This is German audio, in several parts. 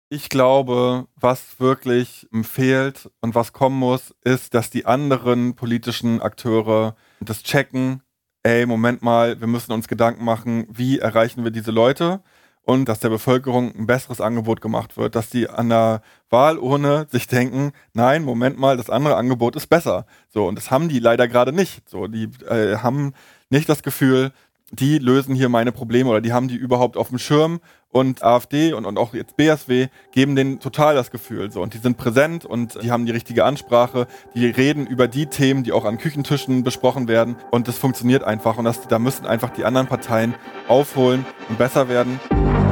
Ich glaube, was wirklich fehlt und was kommen muss, ist, dass die anderen politischen Akteure das checken. Ey, Moment mal, wir müssen uns Gedanken machen, wie erreichen wir diese Leute? Und dass der Bevölkerung ein besseres Angebot gemacht wird, dass die an der Wahlurne sich denken, nein, Moment mal, das andere Angebot ist besser. So, und das haben die leider gerade nicht. So, die haben nicht das Gefühl, die lösen hier meine Probleme oder die haben die überhaupt auf dem Schirm, und AfD und auch jetzt BSW geben denen total das Gefühl. So. Und die sind präsent und die haben die richtige Ansprache. Die reden über die Themen, die auch an Küchentischen besprochen werden. Und das funktioniert einfach. Und da müssen einfach die anderen Parteien aufholen und besser werden.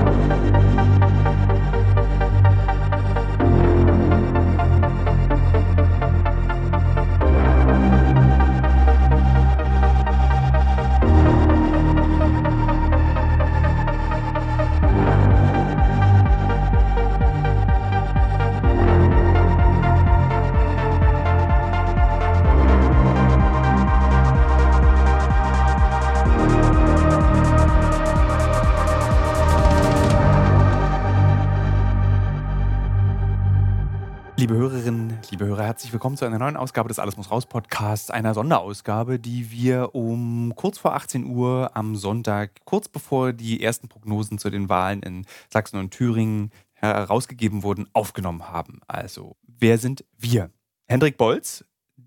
Liebe Hörerinnen, liebe Hörer, herzlich willkommen zu einer neuen Ausgabe des Alles muss raus Podcasts, einer Sonderausgabe, die wir um kurz vor 18 Uhr am Sonntag, kurz bevor die ersten Prognosen zu den Wahlen in Sachsen und Thüringen herausgegeben wurden, aufgenommen haben. Also, wer sind wir? Hendrik Bolz,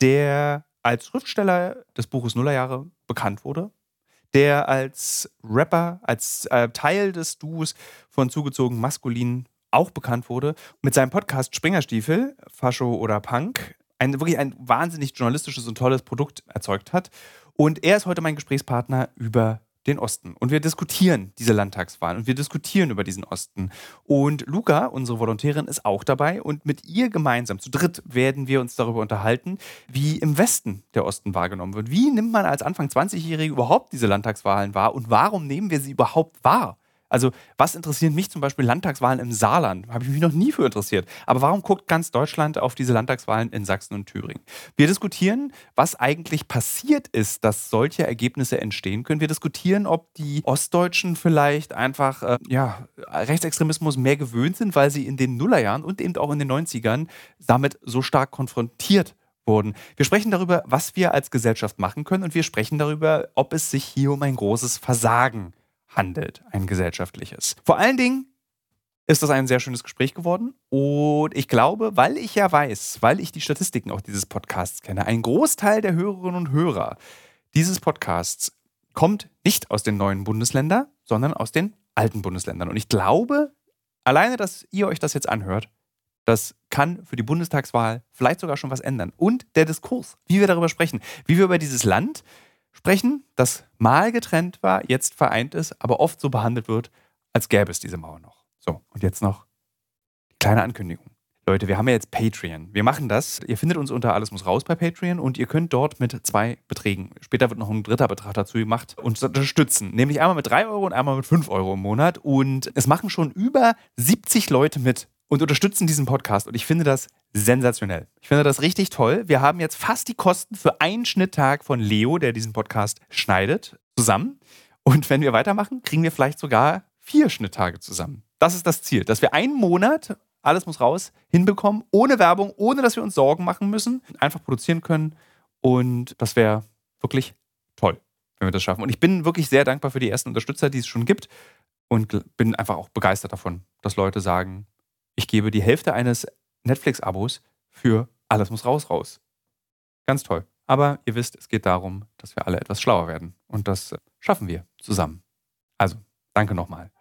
der als Schriftsteller des Buches Nullerjahre bekannt wurde, der als Rapper, als Teil des Duos von Zugezogen Maskulin auch bekannt wurde, mit seinem Podcast Springerstiefel, Fascho oder Punk, wirklich ein wahnsinnig journalistisches und tolles Produkt erzeugt hat. Und er ist heute mein Gesprächspartner über den Osten. Und wir diskutieren diese Landtagswahlen und wir diskutieren über diesen Osten. Und Luca, unsere Volontärin, ist auch dabei. Und mit ihr gemeinsam, zu dritt, werden wir uns darüber unterhalten, wie im Westen der Osten wahrgenommen wird. Wie nimmt man als Anfang 20-Jährige überhaupt diese Landtagswahlen wahr und warum nehmen wir sie überhaupt wahr? Also, was interessieren mich zum Beispiel Landtagswahlen im Saarland? Habe ich mich noch nie für interessiert. Aber warum guckt ganz Deutschland auf diese Landtagswahlen in Sachsen und Thüringen? Wir diskutieren, was eigentlich passiert ist, dass solche Ergebnisse entstehen können. Wir diskutieren, ob die Ostdeutschen vielleicht einfach Rechtsextremismus mehr gewöhnt sind, weil sie in den Nullerjahren und eben auch in den 90ern damit so stark konfrontiert wurden. Wir sprechen darüber, was wir als Gesellschaft machen können, und wir sprechen darüber, ob es sich hier um ein großes Versagen handelt, ein gesellschaftliches. Vor allen Dingen ist das ein sehr schönes Gespräch geworden, und ich glaube, weil ich die Statistiken auch dieses Podcasts kenne, ein Großteil der Hörerinnen und Hörer dieses Podcasts kommt nicht aus den neuen Bundesländern, sondern aus den alten Bundesländern. Und ich glaube, alleine, dass ihr euch das jetzt anhört, das kann für die Bundestagswahl vielleicht sogar schon was ändern. Und der Diskurs, wie wir darüber sprechen, wie wir über dieses Land sprechen, das mal getrennt war, jetzt vereint ist, aber oft so behandelt wird, als gäbe es diese Mauer noch. So, und jetzt noch die kleine Ankündigung. Leute, wir haben ja jetzt Patreon. Wir machen das. Ihr findet uns unter Alles muss raus bei Patreon, und ihr könnt dort mit 2 Beträgen, später wird noch ein dritter Betrag dazu gemacht, uns unterstützen. Nämlich einmal mit 3 Euro und einmal mit 5 Euro im Monat. Und es machen schon über 70 Leute mit und unterstützen diesen Podcast. Und ich finde das sensationell. Ich finde das richtig toll. Wir haben jetzt fast die Kosten für einen Schnitttag von Leo, der diesen Podcast schneidet, zusammen. Und wenn wir weitermachen, kriegen wir vielleicht sogar 4 Schnitttage zusammen. Das ist das Ziel, dass wir einen Monat, alles muss raus, hinbekommen, ohne Werbung, ohne dass wir uns Sorgen machen müssen, einfach produzieren können. Und das wäre wirklich toll, wenn wir das schaffen. Und ich bin wirklich sehr dankbar für die ersten Unterstützer, die es schon gibt. Und bin einfach auch begeistert davon, dass Leute sagen, ich gebe die Hälfte eines Netflix-Abos für Alles muss raus. Ganz toll. Aber ihr wisst, es geht darum, dass wir alle etwas schlauer werden. Und das schaffen wir zusammen. Also, danke nochmal.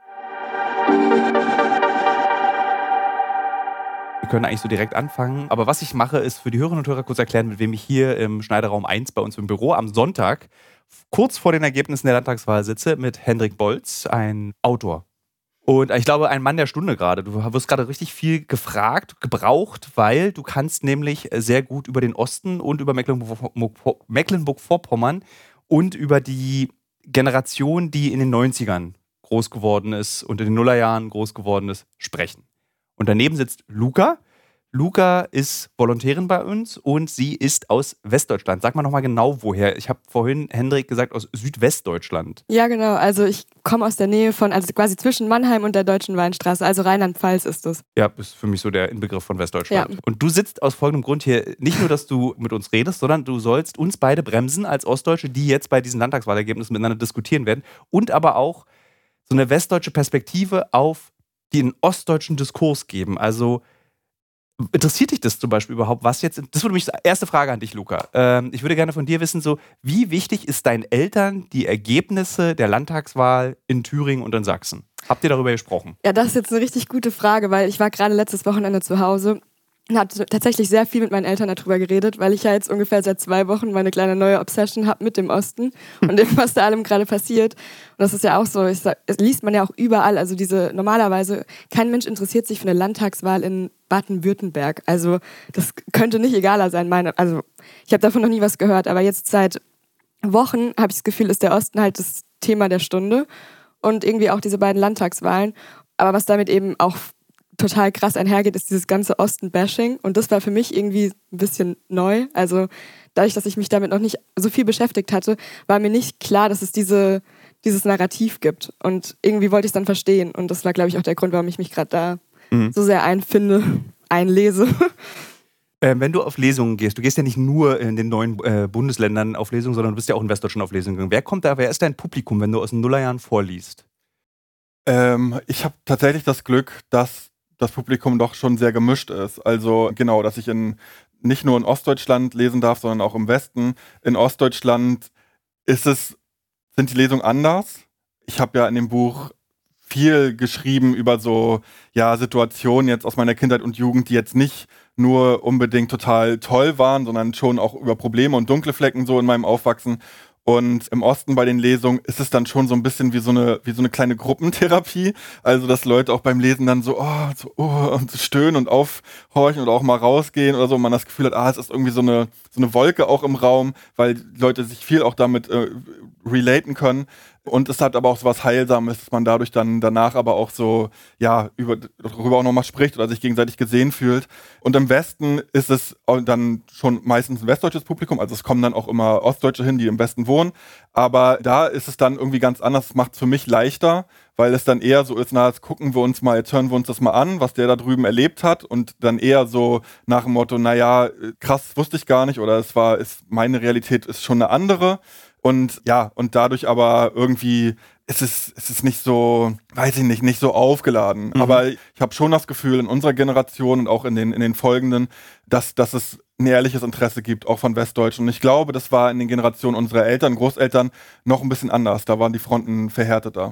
Wir können eigentlich so direkt anfangen. Aber was ich mache, ist für die Hörerinnen und Hörer kurz erklären, mit wem ich hier im Schneiderraum 1 bei uns im Büro am Sonntag kurz vor den Ergebnissen der Landtagswahl sitze, mit Hendrik Bolz, ein Autor. Und ich glaube, ein Mann der Stunde gerade. Du wirst gerade richtig viel gebraucht, weil du kannst nämlich sehr gut über den Osten und über Mecklenburg-Vorpommern und über die Generation, die in den 90ern groß geworden ist und in den Nullerjahren groß geworden ist, sprechen. Und daneben sitzt Luca, Luca ist Volontärin bei uns und sie ist aus Westdeutschland. Sag mal nochmal genau woher. Ich habe vorhin Hendrik gesagt, aus Südwestdeutschland. Ja, genau. Also ich komme aus der Nähe von, also quasi zwischen Mannheim und der Deutschen Weinstraße. Also Rheinland-Pfalz ist es. Ja, ist für mich so der Inbegriff von Westdeutschland. Ja. Und du sitzt aus folgendem Grund hier, nicht nur, dass du mit uns redest, sondern du sollst uns beide bremsen als Ostdeutsche, die jetzt bei diesen Landtagswahlergebnissen miteinander diskutieren werden. Und aber auch so eine westdeutsche Perspektive auf den ostdeutschen Diskurs geben. Also interessiert dich das zum Beispiel überhaupt, was jetzt, das würde mich, erste Frage an dich, Luca. Ich würde gerne von dir wissen, so, wie wichtig ist deinen Eltern die Ergebnisse der Landtagswahl in Thüringen und in Sachsen? Habt ihr darüber gesprochen? Ja, das ist jetzt eine richtig gute Frage, weil ich war gerade letztes Wochenende zu Hause und habe tatsächlich sehr viel mit meinen Eltern darüber geredet, weil ich ja jetzt ungefähr seit 2 Wochen meine kleine neue Obsession habe mit dem Osten und dem, was da allem gerade passiert. Und das ist ja auch so, es liest man ja auch überall, also normalerweise, kein Mensch interessiert sich für eine Landtagswahl in Baden-Württemberg. Also das könnte nicht egaler sein. Also ich habe davon noch nie was gehört, aber jetzt seit Wochen habe ich das Gefühl, ist der Osten halt das Thema der Stunde und irgendwie auch diese beiden Landtagswahlen. Aber was damit eben auch total krass einhergeht, ist dieses ganze Osten-Bashing. Und das war für mich irgendwie ein bisschen neu. Also dadurch, dass ich mich damit noch nicht so viel beschäftigt hatte, war mir nicht klar, dass es dieses Narrativ gibt. Und irgendwie wollte ich es dann verstehen. Und das war, glaube ich, auch der Grund, warum ich mich gerade da so sehr einlese. Wenn du auf Lesungen gehst, du gehst ja nicht nur in den neuen Bundesländern auf Lesungen, sondern du bist ja auch in Westdeutschland auf Lesungen gegangen. Wer ist dein Publikum, wenn du aus den Nullerjahren vorliest? Ich habe tatsächlich das Glück, dass das Publikum doch schon sehr gemischt ist. Also genau, dass ich nicht nur in Ostdeutschland lesen darf, sondern auch im Westen. In Ostdeutschland sind die Lesungen anders. Ich habe ja in dem Buch viel geschrieben über so Situationen jetzt aus meiner Kindheit und Jugend, die jetzt nicht nur unbedingt total toll waren, sondern schon auch über Probleme und dunkle Flecken so in meinem Aufwachsen. Und im Osten bei den Lesungen ist es dann schon so ein bisschen wie so eine kleine Gruppentherapie. Also, dass Leute auch beim Lesen dann und stöhnen und aufhorchen oder auch mal rausgehen oder so. Und man das Gefühl hat, es ist irgendwie so eine Wolke auch im Raum, weil die Leute sich viel auch damit relaten können. Und es hat aber auch so was Heilsames, dass man dadurch dann danach aber auch so, darüber auch nochmal spricht oder sich gegenseitig gesehen fühlt. Und im Westen ist es dann schon meistens ein westdeutsches Publikum, also es kommen dann auch immer Ostdeutsche hin, die im Westen wohnen. Aber da ist es dann irgendwie ganz anders, das macht es für mich leichter, weil es dann eher so ist, jetzt hören wir uns das mal an, was der da drüben erlebt hat und dann eher so nach dem Motto, krass, wusste ich gar nicht oder meine Realität ist schon eine andere. Und dadurch aber irgendwie ist es nicht so, weiß ich nicht so aufgeladen. Aber ich habe schon das Gefühl, in unserer Generation und auch in den folgenden, dass es ein ehrliches Interesse gibt, auch von Westdeutschen. Und ich glaube, das war in den Generationen unserer Eltern, Großeltern noch ein bisschen anders. Da waren die Fronten verhärteter.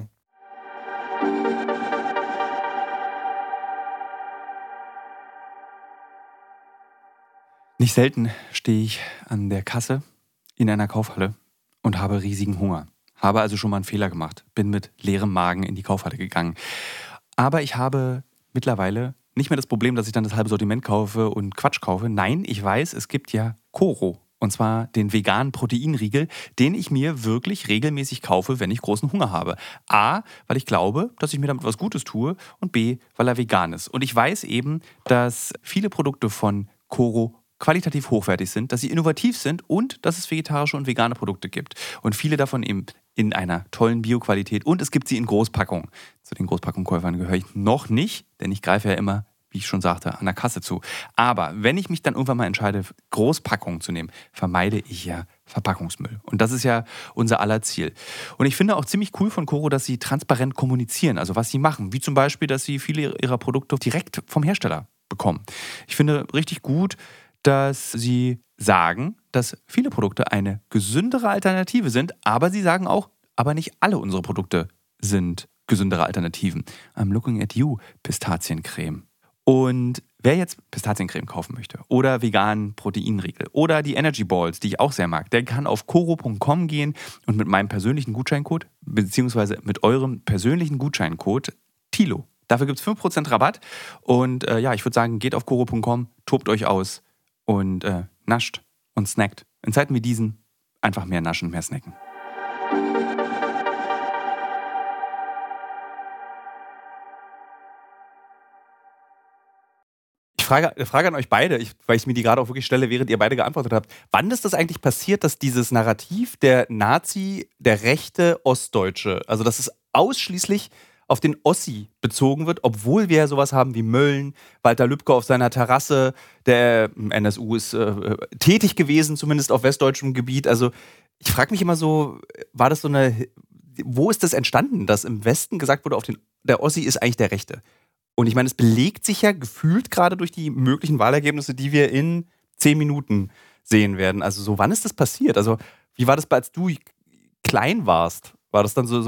Nicht selten stehe ich an der Kasse in einer Kaufhalle und habe riesigen Hunger. Habe also schon mal einen Fehler gemacht. Bin mit leerem Magen in die Kaufhalle gegangen. Aber ich habe mittlerweile nicht mehr das Problem, dass ich dann das halbe Sortiment kaufe und Quatsch kaufe. Nein, ich weiß, es gibt ja Koro. Und zwar den veganen Proteinriegel, den ich mir wirklich regelmäßig kaufe, wenn ich großen Hunger habe. A, weil ich glaube, dass ich mir damit was Gutes tue. Und B, weil er vegan ist. Und ich weiß eben, dass viele Produkte von Koro qualitativ hochwertig sind, dass sie innovativ sind und dass es vegetarische und vegane Produkte gibt. Und viele davon eben in einer tollen Bioqualität und es gibt sie in Großpackungen. Zu den Großpackungskäufern gehöre ich noch nicht, denn ich greife ja immer, wie ich schon sagte, an der Kasse zu. Aber wenn ich mich dann irgendwann mal entscheide, Großpackungen zu nehmen, vermeide ich ja Verpackungsmüll. Und das ist ja unser aller Ziel. Und ich finde auch ziemlich cool von Koro, dass sie transparent kommunizieren, also was sie machen. Wie zum Beispiel, dass sie viele ihrer Produkte direkt vom Hersteller bekommen. Ich finde richtig gut, dass sie sagen, dass viele Produkte eine gesündere Alternative sind, aber sie sagen auch, aber nicht alle unsere Produkte sind gesündere Alternativen. I'm looking at you, Pistaziencreme. Und wer jetzt Pistaziencreme kaufen möchte oder veganen Proteinriegel oder die Energy Balls, die ich auch sehr mag, der kann auf koro.com gehen und mit meinem persönlichen Gutscheincode, beziehungsweise mit eurem persönlichen Gutscheincode TILO. Dafür gibt es 5% Rabatt und ich würde sagen, geht auf koro.com, tobt euch aus und nascht und snackt. In Zeiten wie diesen einfach mehr naschen, mehr snacken. Frage an euch beide, weil ich mir die gerade auch wirklich stelle, während ihr beide geantwortet habt. Wann ist das eigentlich passiert, dass dieses Narrativ der Nazi, der rechte Ostdeutsche, also dass es ausschließlich auf den Ossi bezogen wird, obwohl wir ja sowas haben wie Mölln, Walter Lübcke auf seiner Terrasse, der NSU ist tätig gewesen, zumindest auf westdeutschem Gebiet. Also ich frage mich immer so, war das so wo ist das entstanden, dass im Westen gesagt wurde, der Ossi ist eigentlich der Rechte? Und ich meine, es belegt sich ja gefühlt gerade durch die möglichen Wahlergebnisse, die wir in 10 Minuten sehen werden. Also so, wann ist das passiert? Also wie war das, als du klein warst? War das dann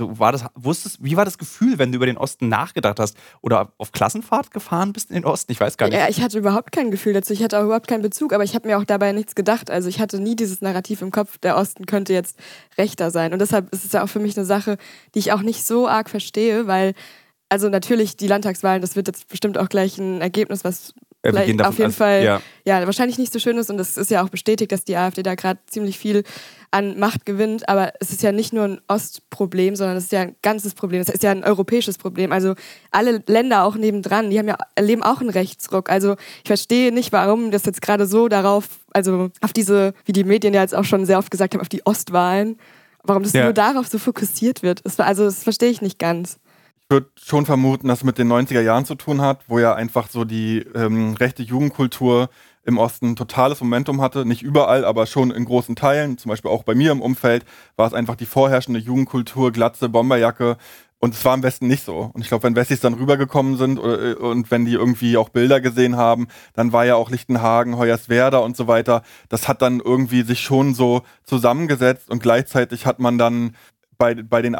wie war das Gefühl, wenn du über den Osten nachgedacht hast oder auf Klassenfahrt gefahren bist in den Osten? Ich weiß gar nicht. Ja, ich hatte überhaupt kein Gefühl dazu. Ich hatte auch überhaupt keinen Bezug, aber ich habe mir auch dabei nichts gedacht. Also ich hatte nie dieses Narrativ im Kopf, der Osten könnte jetzt rechter sein. Und deshalb ist es ja auch für mich eine Sache, die ich auch nicht so arg verstehe, weil, also natürlich die Landtagswahlen, das wird jetzt bestimmt auch gleich ein Ergebnis, was vielleicht auf jeden Fall ja, wahrscheinlich nicht so schön ist. Und es ist ja auch bestätigt, dass die AfD da gerade ziemlich viel an Macht gewinnt. Aber es ist ja nicht nur ein Ostproblem, sondern es ist ja ein ganzes Problem. Es ist ja ein europäisches Problem. Also alle Länder auch nebendran, die erleben auch einen Rechtsruck. Also ich verstehe nicht, warum das jetzt gerade so auf diese, wie die Medien ja jetzt auch schon sehr oft gesagt haben, auf die Ostwahlen, warum das nur darauf so fokussiert wird. Das verstehe ich nicht ganz. Ich würde schon vermuten, dass es mit den 90er Jahren zu tun hat, wo ja einfach so die rechte Jugendkultur im Osten totales Momentum hatte. Nicht überall, aber schon in großen Teilen. Zum Beispiel auch bei mir im Umfeld war es einfach die vorherrschende Jugendkultur, Glatze, Bomberjacke. Und es war im Westen nicht so. Und ich glaube, wenn Wessis dann rübergekommen sind und wenn die irgendwie auch Bilder gesehen haben, dann war ja auch Lichtenhagen, Hoyerswerda und so weiter. Das hat dann irgendwie sich schon so zusammengesetzt und gleichzeitig hat man dann bei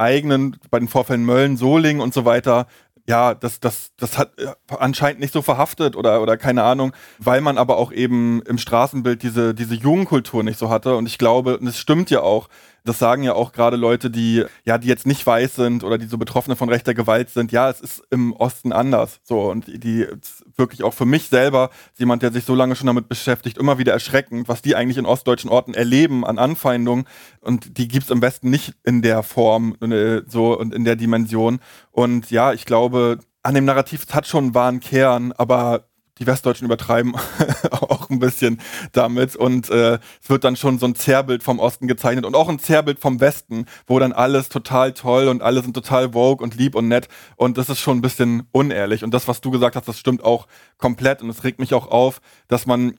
den Vorfällen Mölln, Solingen und so weiter, ja, das hat anscheinend nicht so verhaftet oder keine Ahnung, weil man aber auch eben im Straßenbild diese Jugendkultur nicht so hatte. Und ich glaube, und es stimmt ja auch, das sagen ja auch gerade Leute, die jetzt nicht weiß sind oder die so Betroffene von rechter Gewalt sind. Ja, es ist im Osten anders. So, und die wirklich auch für mich selber, jemand, der sich so lange schon damit beschäftigt, immer wieder erschreckend, was die eigentlich in ostdeutschen Orten erleben an Anfeindungen. Und die gibt's im Westen nicht in der Form so und in der Dimension. Und ja, ich glaube, an dem Narrativ, es hat schon einen wahren Kern, aber die Westdeutschen übertreiben auch ein bisschen damit und es wird dann schon so ein Zerrbild vom Osten gezeichnet und auch ein Zerrbild vom Westen, wo dann alles total toll und alle sind total woke und lieb und nett und das ist schon ein bisschen unehrlich und das, was du gesagt hast, das stimmt auch komplett und es regt mich auch auf, dass man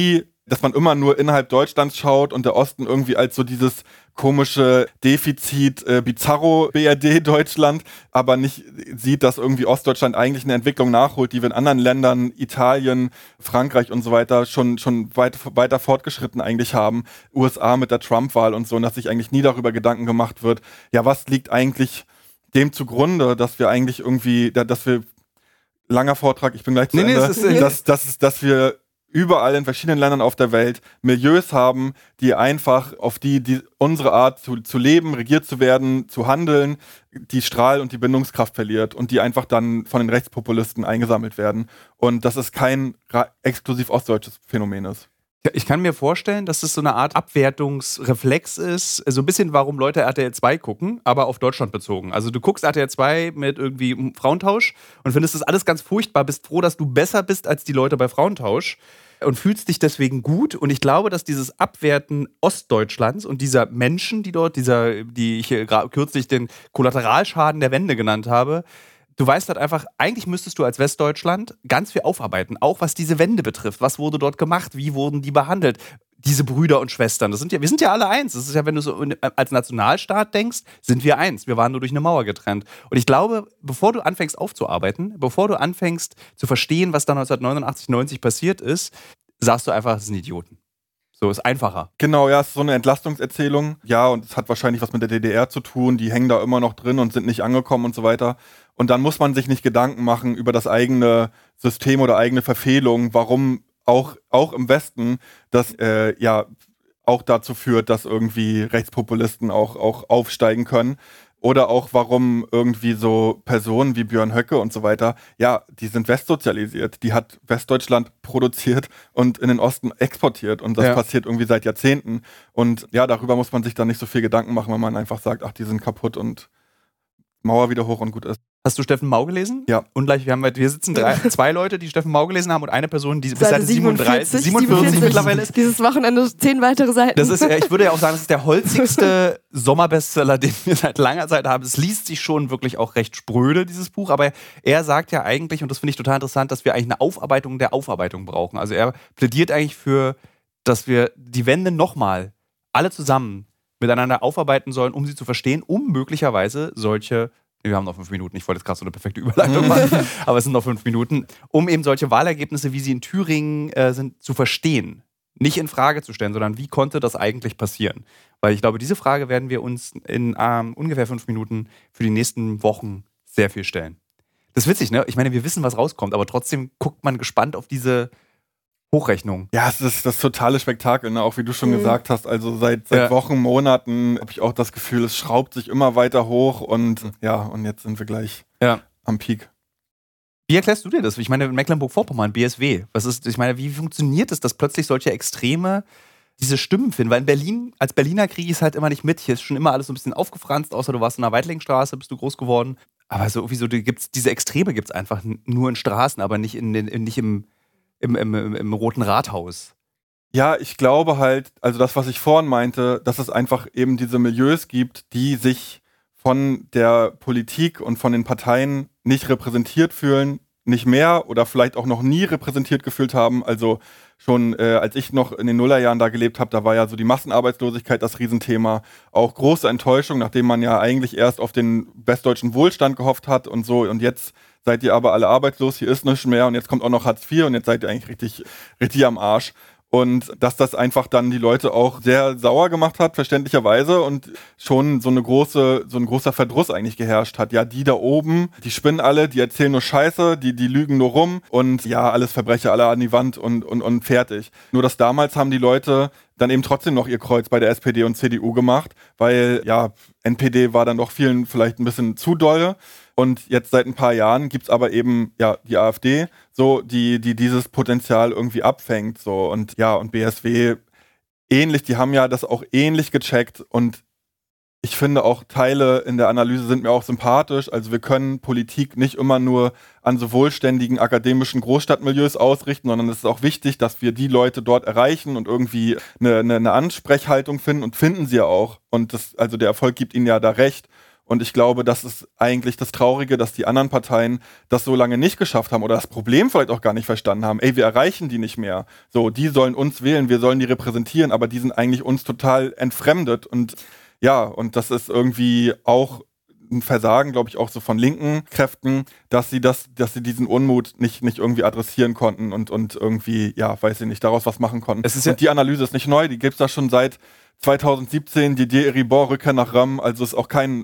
immer nur innerhalb Deutschlands schaut und der Osten irgendwie als so dieses komische Defizit Bizarro BRD Deutschland, aber nicht sieht, dass irgendwie Ostdeutschland eigentlich eine Entwicklung nachholt, die wir in anderen Ländern, Italien, Frankreich und so weiter schon weiter fortgeschritten eigentlich haben. USA mit der Trump-Wahl und so, und dass sich eigentlich nie darüber Gedanken gemacht wird, ja, was liegt eigentlich dem zugrunde, dass wir eigentlich irgendwie, dass wir, langer Vortrag, ich bin gleich zu Ende, dass wir überall in verschiedenen Ländern auf der Welt Milieus haben, die einfach auf die unsere Art zu leben, regiert zu werden, zu handeln, die Strahl- und die Bindungskraft verliert und die einfach dann von den Rechtspopulisten eingesammelt werden. Und dass es kein exklusiv ostdeutsches Phänomen ist. Ich kann mir vorstellen, dass es so eine Art Abwertungsreflex ist, so ein bisschen, warum Leute RTL 2 gucken, aber auf Deutschland bezogen. Also du guckst RTL 2 mit irgendwie Frauentausch und findest das alles ganz furchtbar, bist froh, dass du besser bist als die Leute bei Frauentausch und fühlst dich deswegen gut. Und ich glaube, dass dieses Abwerten Ostdeutschlands und dieser Menschen, die dort, die ich kürzlich den Kollateralschaden der Wende genannt habe, du weißt halt einfach, eigentlich müsstest du als Westdeutschland ganz viel aufarbeiten, auch was diese Wende betrifft. Was wurde dort gemacht? Wie wurden die behandelt? Diese Brüder und Schwestern, wir sind ja alle eins. Das ist ja, wenn du so als Nationalstaat denkst, sind wir eins. Wir waren nur durch eine Mauer getrennt. Und ich glaube, bevor du anfängst aufzuarbeiten, bevor du anfängst zu verstehen, was da 1989, 90 passiert ist, sagst du einfach, das sind Idioten. So, ist einfacher. Genau, ja, es ist so eine Entlastungserzählung. Ja, und es hat wahrscheinlich was mit der DDR zu tun. Die hängen da immer noch drin und sind nicht angekommen und so weiter. Und dann muss man sich nicht Gedanken machen über das eigene System oder eigene Verfehlung, warum auch im Westen das auch dazu führt, dass irgendwie Rechtspopulisten auch aufsteigen können. Oder auch, warum irgendwie so Personen wie Björn Höcke und so weiter, ja, die sind westsozialisiert. Die hat Westdeutschland produziert und in den Osten exportiert. Und das passiert irgendwie seit Jahrzehnten. Und ja, darüber muss man sich dann nicht so viel Gedanken machen, wenn man einfach sagt, ach, die sind kaputt und Mauer wieder hoch und gut ist. Hast du Steffen Mau gelesen? Ja. Und gleich, wir sitzen zwei Leute, die Steffen Mau gelesen haben und eine Person, die bis Seite Seite 47 mittlerweile ist. Dieses Wochenende 10 weitere Seiten. Das ist, ich würde ja auch sagen, das ist der holzigste Sommerbestseller, den wir seit langer Zeit haben. Es liest sich schon wirklich auch recht spröde, dieses Buch, aber er sagt ja eigentlich, und das finde ich total interessant, dass wir eigentlich eine Aufarbeitung der Aufarbeitung brauchen. Also er plädiert eigentlich für, dass wir die Wende nochmal alle zusammen miteinander aufarbeiten sollen, um sie zu verstehen, um möglicherweise solche, wir haben noch 5 Minuten, ich wollte jetzt gerade so eine perfekte Überleitung machen, aber es sind noch 5 Minuten, um eben solche Wahlergebnisse, wie sie in Thüringen sind, zu verstehen. Nicht in Frage zu stellen, sondern wie konnte das eigentlich passieren? Weil ich glaube, diese Frage werden wir uns in ungefähr 5 Minuten für die nächsten Wochen sehr viel stellen. Das ist witzig, ne? Ich meine, wir wissen, was rauskommt, aber trotzdem guckt man gespannt auf diese Hochrechnung. Ja, es ist das totale Spektakel, ne? Auch wie du schon gesagt hast. Also seit Wochen, Monaten habe ich auch das Gefühl, es schraubt sich immer weiter hoch und jetzt sind wir gleich am Peak. Wie erklärst du dir das? Ich meine, Mecklenburg-Vorpommern, BSW. Wie funktioniert es, dass plötzlich solche Extreme diese Stimmen finden? Weil in Berlin, als Berliner kriege ich es halt immer nicht mit. Hier ist schon immer alles so ein bisschen aufgefranst, außer du warst in der Weitlingstraße, bist du groß geworden. Aber so diese Extreme gibt es einfach nur in Straßen, aber nicht im Roten Rathaus. Ja, ich glaube halt, also das, was ich vorhin meinte, dass es einfach eben diese Milieus gibt, die sich von der Politik und von den Parteien nicht repräsentiert fühlen, nicht mehr oder vielleicht auch noch nie repräsentiert gefühlt haben. Also schon als ich noch in den Nullerjahren da gelebt habe, da war ja so die Massenarbeitslosigkeit das Riesenthema. Auch große Enttäuschung, nachdem man ja eigentlich erst auf den westdeutschen Wohlstand gehofft hat und so. Und jetzt seid ihr aber alle arbeitslos, hier ist nichts mehr und jetzt kommt auch noch Hartz IV und jetzt seid ihr eigentlich richtig am Arsch. Und dass das einfach dann die Leute auch sehr sauer gemacht hat, verständlicherweise, und schon so ein großer Verdruss eigentlich geherrscht hat. Ja, die da oben, die spinnen alle, die erzählen nur Scheiße, die lügen nur rum und ja, alles Verbrecher, alle an die Wand und fertig. Nur dass damals haben die Leute dann eben trotzdem noch ihr Kreuz bei der SPD und CDU gemacht, weil ja, NPD war dann doch vielen vielleicht ein bisschen zu doll. Und jetzt seit ein paar Jahren gibt's aber eben ja die AfD, so die dieses Potenzial irgendwie abfängt, so. Und ja, und BSW ähnlich, die haben ja das auch ähnlich gecheckt und ich finde auch Teile in der Analyse sind mir auch sympathisch. Also wir können Politik nicht immer nur an so wohlständigen akademischen Großstadtmilieus ausrichten, sondern es ist auch wichtig, dass wir die Leute dort erreichen und irgendwie eine Ansprechhaltung finden und finden sie ja auch. Und also der Erfolg gibt ihnen ja da recht. Und ich glaube, das ist eigentlich das Traurige, dass die anderen Parteien das so lange nicht geschafft haben oder das Problem vielleicht auch gar nicht verstanden haben. Ey, wir erreichen die nicht mehr. So, die sollen uns wählen, wir sollen die repräsentieren, aber die sind eigentlich uns total entfremdet. Und ja, und das ist irgendwie auch ein Versagen, glaube ich, auch so von linken Kräften, dass sie diesen Unmut nicht irgendwie adressieren konnten und irgendwie, ja, weiß ich nicht, daraus was machen konnten. Und die Analyse ist nicht neu, die gibt's da schon seit 2017, Didier Eribon, Rückkehr nach Rome, also ist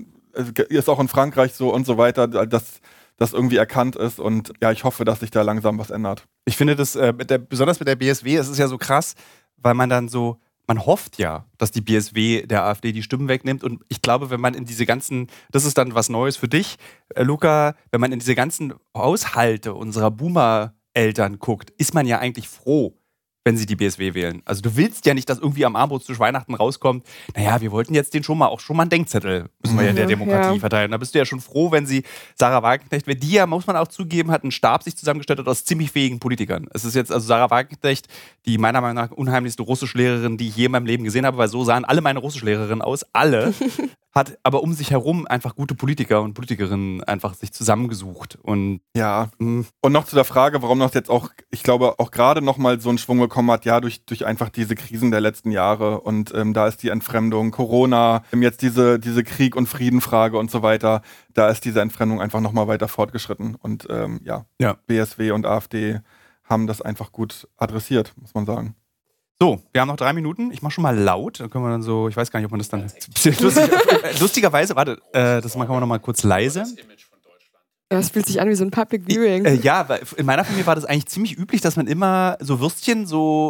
auch in Frankreich so und so weiter, dass das irgendwie erkannt ist und ja, ich hoffe, dass sich da langsam was ändert. Ich finde das, besonders mit der BSW, es ist ja so krass, weil man hofft ja, dass die BSW der AfD die Stimmen wegnimmt und ich glaube, wenn man in diese ganzen, das ist dann was Neues für dich, Luca, wenn man in diese ganzen Haushalte unserer Boomer-Eltern guckt, ist man ja eigentlich froh, wenn sie die BSW wählen. Also du willst ja nicht, dass irgendwie am Armbrotstisch Weihnachten rauskommt, naja, wir wollten jetzt den schon mal einen Denkzettel, müssen wir ja der Demokratie verteilen. Da bist du ja schon froh, wenn sie Sarah Wagenknecht, die ja, muss man auch zugeben, hat einen Stab sich zusammengestellt hat aus ziemlich fähigen Politikern. Es ist jetzt also Sarah Wagenknecht, die meiner Meinung nach unheimlichste Russischlehrerin, die ich je in meinem Leben gesehen habe, weil so sahen alle meine Russischlehrerinnen aus, alle. Hat aber um sich herum einfach gute Politiker und Politikerinnen einfach sich zusammengesucht. Und ja, und noch zu der Frage, warum das jetzt auch, ich glaube, auch gerade nochmal so einen Schwung bekommen hat, ja, durch einfach diese Krisen der letzten Jahre und da ist die Entfremdung, Corona, jetzt diese Krieg- und Friedenfrage und so weiter, da ist diese Entfremdung einfach nochmal weiter fortgeschritten und BSW und AfD haben das einfach gut adressiert, muss man sagen. So, wir haben noch 3 Minuten. Ich mache schon mal laut. Dann können wir dann so, ich weiß gar nicht, ob man das dann. Lustigerweise, warte, das machen wir noch mal kurz leise. Das fühlt sich an wie so ein Public Viewing. Ja, weil in meiner Familie war das eigentlich ziemlich üblich, dass man immer so Würstchen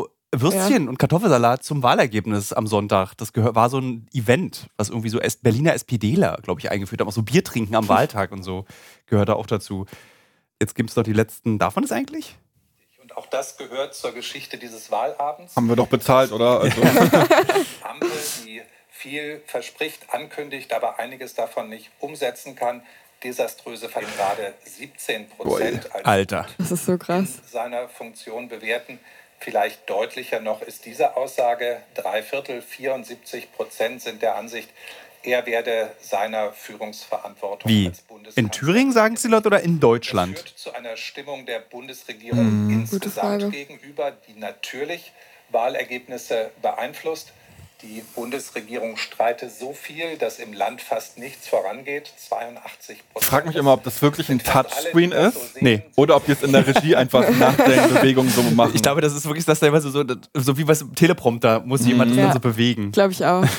und Kartoffelsalat zum Wahlergebnis am Sonntag. Das war so ein Event, was irgendwie so Berliner SPDler, glaube ich, eingeführt haben. Auch so Bier trinken am Wahltag und so gehört da auch dazu. Jetzt gibt es doch die letzten. Darf man das eigentlich? Auch das gehört zur Geschichte dieses Wahlabends. Haben wir doch bezahlt, oder? Also. Ampel, die viel verspricht, ankündigt, aber einiges davon nicht umsetzen kann. Desaströse Verhalten gerade 17% als Alter. Das ist so krass. in seiner Funktion bewerten. Vielleicht deutlicher noch ist diese Aussage, 3/4, 74% sind der Ansicht, er werde seiner Führungsverantwortung Wie? als Bundeskanzler. In Thüringen sagen es die Leute oder in Das Deutschland? führt zu einer Stimmung der Bundesregierung Gute Frage. insgesamt gegenüber, die natürlich Wahlergebnisse beeinflusst. Die Bundesregierung streite so viel, dass im Land fast nichts vorangeht. 82%. Ich frage mich immer, ob das wirklich ein Touchscreen ist. Nee. Oder ob die es in der Regie einfach nach der Bewegung so machen. Ich glaube, das ist wirklich das teilweise so wie was im Teleprompter, muss jemand das dann so bewegen. Glaube ich auch.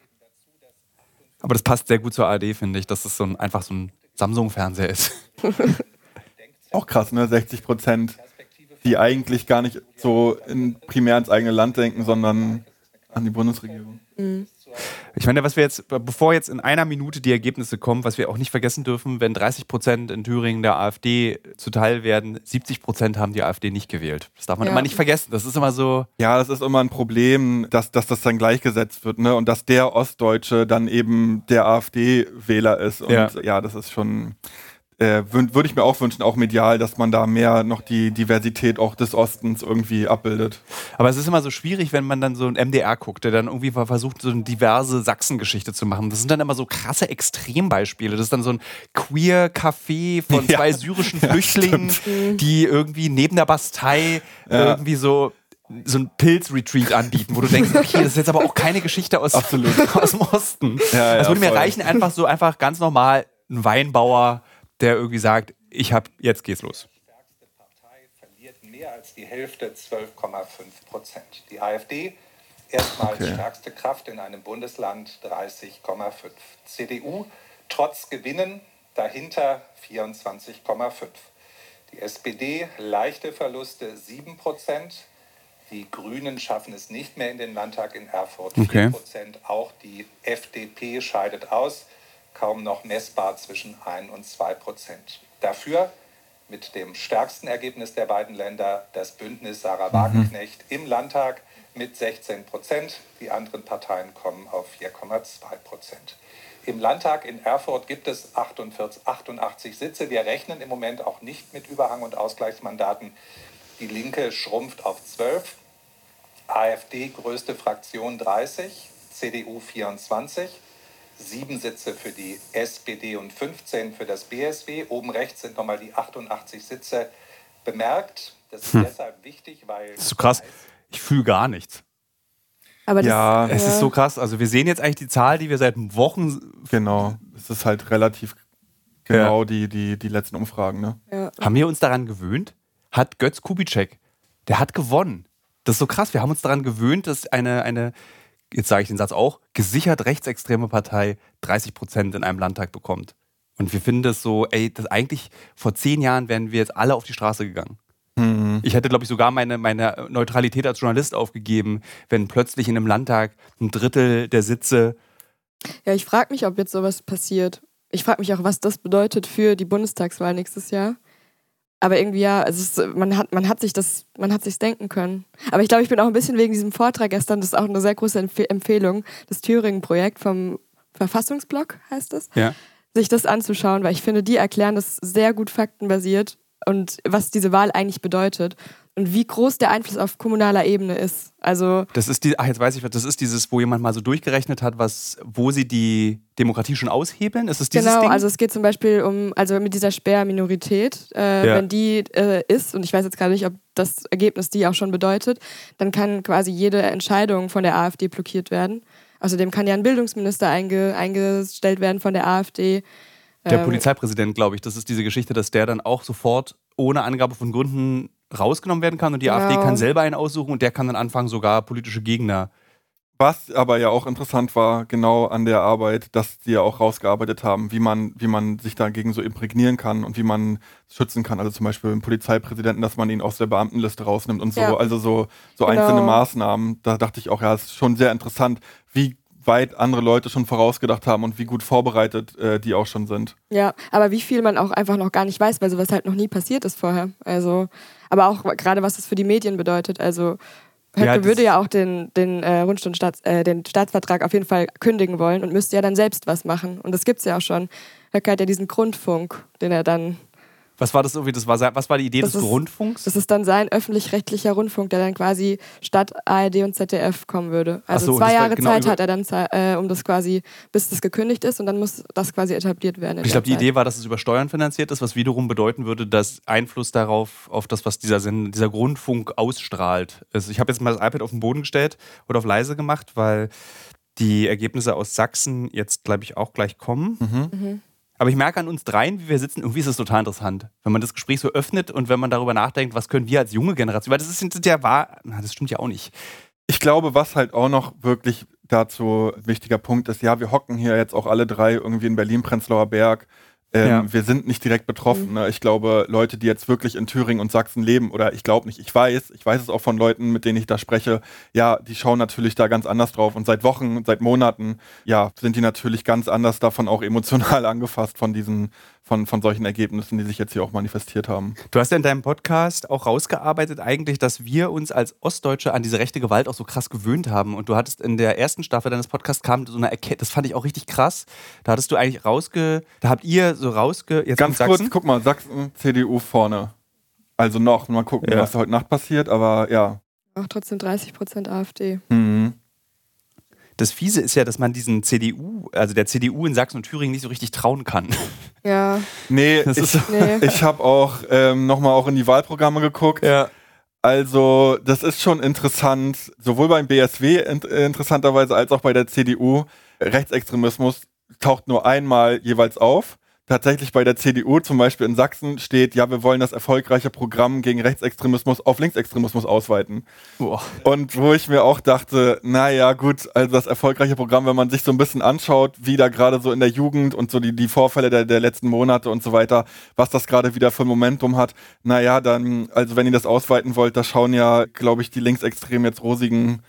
Aber das passt sehr gut zur ARD, finde ich, dass es einfach so ein Samsung-Fernseher ist. Auch krass, ne? 60%, die eigentlich gar nicht so primär ans eigene Land denken, sondern an die Bundesregierung. Ich meine, was wir jetzt, bevor jetzt in einer Minute die Ergebnisse kommen, was wir auch nicht vergessen dürfen, wenn 30% in Thüringen der AfD zuteil werden, 70% haben die AfD nicht gewählt. Das darf man immer nicht vergessen. Das ist immer so. Ja, das ist immer ein Problem, dass das dann gleichgesetzt wird, ne? Und dass der Ostdeutsche dann eben der AfD-Wähler ist. Und ja, das ist schon, würde ich mir auch wünschen, auch medial, dass man da mehr noch die Diversität auch des Ostens irgendwie abbildet. Aber es ist immer so schwierig, wenn man dann so ein MDR guckt, der dann irgendwie versucht, so eine diverse Sachsengeschichte zu machen. Das sind dann immer so krasse Extrembeispiele. Das ist dann so ein Queer-Café von zwei syrischen Flüchtlingen, die irgendwie neben der Bastei irgendwie so ein Pilz-Retreat anbieten, wo du denkst, okay, das ist jetzt aber auch keine Geschichte aus dem Osten. Das würde mir reichen, einfach ganz normal ein Weinbauer, der irgendwie sagt, jetzt geht's los. Die stärkste Partei verliert mehr als die Hälfte, 12,5%. Die AfD, erstmals stärkste Kraft in einem Bundesland, 30,5%. CDU, trotz Gewinnen, dahinter 24,5%. Die SPD, leichte Verluste, 7%. Die Grünen schaffen es nicht mehr in den Landtag in Erfurt, 4%. Auch die FDP scheidet aus. Kaum noch messbar zwischen 1 und 2%. Dafür mit dem stärksten Ergebnis der beiden Länder das Bündnis Sarah Wagenknecht im Landtag mit 16%. Die anderen Parteien kommen auf 4,2%. Im Landtag in Erfurt gibt es 88 Sitze. Wir rechnen im Moment auch nicht mit Überhang- und Ausgleichsmandaten. Die Linke schrumpft auf 12. AfD größte Fraktion 30, CDU 24. 7 Sitze für die SPD und 15 für das BSW. Oben rechts sind nochmal die 88 Sitze bemerkt. Das ist deshalb wichtig, weil... Das ist so krass. Ich fühle gar nichts. Aber Es ist so krass. Also wir sehen jetzt eigentlich die Zahl, die wir seit Wochen... Genau. Es ist halt relativ genau die letzten Umfragen, ne? Ja. Haben wir uns daran gewöhnt? Hat Götz Kubitschek, der hat gewonnen. Das ist so krass. Wir haben uns daran gewöhnt, dass eine jetzt sage ich den Satz auch, gesichert rechtsextreme Partei 30% in einem Landtag bekommt. Und wir finden das so, das eigentlich vor 10 Jahren wären wir jetzt alle auf die Straße gegangen. Ich hätte, glaube ich, sogar meine Neutralität als Journalist aufgegeben, wenn plötzlich in einem Landtag 1/3 der Sitze... Ja, ich frage mich, ob jetzt sowas passiert. Ich frage mich auch, was das bedeutet für die Bundestagswahl nächstes Jahr. Aber irgendwie man hat sich's denken können. Aber ich glaube, ich bin auch ein bisschen wegen diesem Vortrag gestern, das ist auch eine sehr große Empfehlung, das Thüringen-Projekt vom Verfassungsblock, heißt es, sich das anzuschauen, weil ich finde, die erklären das sehr gut faktenbasiert und was diese Wahl eigentlich bedeutet und wie groß der Einfluss auf kommunaler Ebene ist. Also das ist jetzt weiß ich was, das ist dieses, wo jemand mal so durchgerechnet hat, wo sie die Demokratie schon aushebeln? Ist es dieses Ding? Also es geht zum Beispiel mit dieser Sperrminorität, wenn die ist, und ich weiß jetzt gerade nicht, ob das Ergebnis die auch schon bedeutet, dann kann quasi jede Entscheidung von der AfD blockiert werden. Außerdem kann ja ein Bildungsminister eingestellt werden von der AfD. Der Polizeipräsident, glaube ich, das ist diese Geschichte, dass der dann auch sofort ohne Angabe von Gründen rausgenommen werden kann und die AfD kann selber einen aussuchen und der kann dann anfangen, sogar politische Gegner. Was aber ja auch interessant war, genau an der Arbeit, dass die ja auch rausgearbeitet haben, wie man sich dagegen so imprägnieren kann und wie man schützen kann. Also zum Beispiel im Polizeipräsidenten, dass man ihn aus der Beamtenliste rausnimmt und so. Also so einzelne Maßnahmen. Da dachte ich auch, es ist schon sehr interessant, wie weit andere Leute schon vorausgedacht haben und wie gut vorbereitet die auch schon sind. Ja, aber wie viel man auch einfach noch gar nicht weiß, weil sowas halt noch nie passiert ist vorher. Also, aber auch gerade, was das für die Medien bedeutet. Also Höcke würde ja auch den Staatsvertrag auf jeden Fall kündigen wollen und müsste ja dann selbst was machen. Und das gibt's ja auch schon. Höcke hat ja diesen Grundfunk, den er dann... Was war das irgendwie? Was war die Idee des Rundfunks? Das ist dann sein öffentlich-rechtlicher Rundfunk, der dann quasi statt ARD und ZDF kommen würde. Also 2 Jahre Zeit hat er dann, um das quasi, bis das gekündigt ist und dann muss das quasi etabliert werden. Ich glaube, die Idee war, dass es über Steuern finanziert ist, was wiederum bedeuten würde, dass Einfluss darauf, auf das, was dieser Grundfunk ausstrahlt. Also ich habe jetzt mal das iPad auf den Boden gestellt oder auf leise gemacht, weil die Ergebnisse aus Sachsen jetzt, glaube ich, auch gleich kommen. Aber ich merke an uns dreien, wie wir sitzen, irgendwie ist es total interessant, wenn man das Gespräch so öffnet und wenn man darüber nachdenkt, was können wir als junge Generation, weil das stimmt ja auch nicht. Ich glaube, was halt auch noch wirklich dazu ein wichtiger Punkt ist, ja, wir hocken hier jetzt auch alle 3 irgendwie in Berlin-Prenzlauer Berg. Wir sind nicht direkt betroffen. Ne? Ich glaube, Leute, die jetzt wirklich in Thüringen und Sachsen leben, oder ich glaube nicht, ich weiß es auch von Leuten, mit denen ich da spreche, ja, die schauen natürlich da ganz anders drauf und seit Wochen, seit Monaten, ja, sind die natürlich ganz anders davon auch emotional angefasst von solchen Ergebnissen, die sich jetzt hier auch manifestiert haben. Du hast ja in deinem Podcast auch rausgearbeitet eigentlich, dass wir uns als Ostdeutsche an diese rechte Gewalt auch so krass gewöhnt haben. Und du hattest in der ersten Staffel deines Podcasts kam so eine Erkenntnis, das fand ich auch richtig krass. Da hattest du eigentlich da habt ihr so jetzt ganz kurz, guck mal, Sachsen, CDU vorne. Also noch, mal gucken, was heute Nacht passiert, aber ja. Auch trotzdem 30% AfD. Das Fiese ist ja, dass man der CDU in Sachsen und Thüringen nicht so richtig trauen kann. Ja. Nee, ich habe auch nochmal auch in die Wahlprogramme geguckt. Ja. Also, das ist schon interessant, sowohl beim BSW interessanterweise als auch bei der CDU. Rechtsextremismus taucht nur einmal jeweils auf. Tatsächlich bei der CDU, zum Beispiel in Sachsen, steht, ja, wir wollen das erfolgreiche Programm gegen Rechtsextremismus auf Linksextremismus ausweiten. Boah. Und wo ich mir auch dachte, naja, gut, also das erfolgreiche Programm, wenn man sich so ein bisschen anschaut, wie da gerade so in der Jugend und so die Vorfälle der letzten Monate und so weiter, was das gerade wieder für ein Momentum hat, naja, dann, also wenn ihr das ausweiten wollt, da schauen ja, glaube ich, die Linksextremen jetzt einer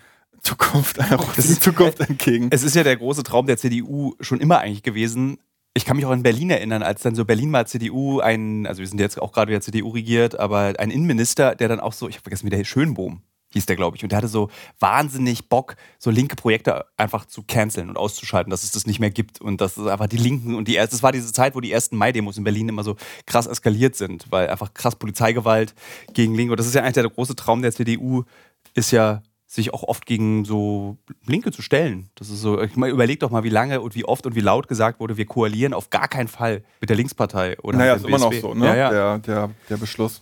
rosigen Zukunft entgegen. Es ist ja der große Traum der CDU schon immer eigentlich gewesen. Ich kann mich auch in Berlin erinnern, als dann so Berlin mal CDU, also wir sind jetzt auch gerade wieder CDU regiert, aber ein Innenminister, der dann auch so, ich habe vergessen, wie der Schönbohm hieß der, glaube ich, und der hatte so wahnsinnig Bock, so linke Projekte einfach zu canceln und auszuschalten, dass es das nicht mehr gibt und dass es einfach die Linken und das war diese Zeit, wo die ersten Mai-Demos in Berlin immer so krass eskaliert sind, weil einfach krass Polizeigewalt gegen Linke, und das ist ja eigentlich der große Traum der CDU, ist ja sich auch oft gegen so Linke zu stellen. Das ist so, ich meine, überleg doch mal, wie lange und wie oft und wie laut gesagt wurde, wir koalieren auf gar keinen Fall mit der Linkspartei. Oder naja, mit ist dem immer BSW. noch so, ne? Ja. Der Beschluss.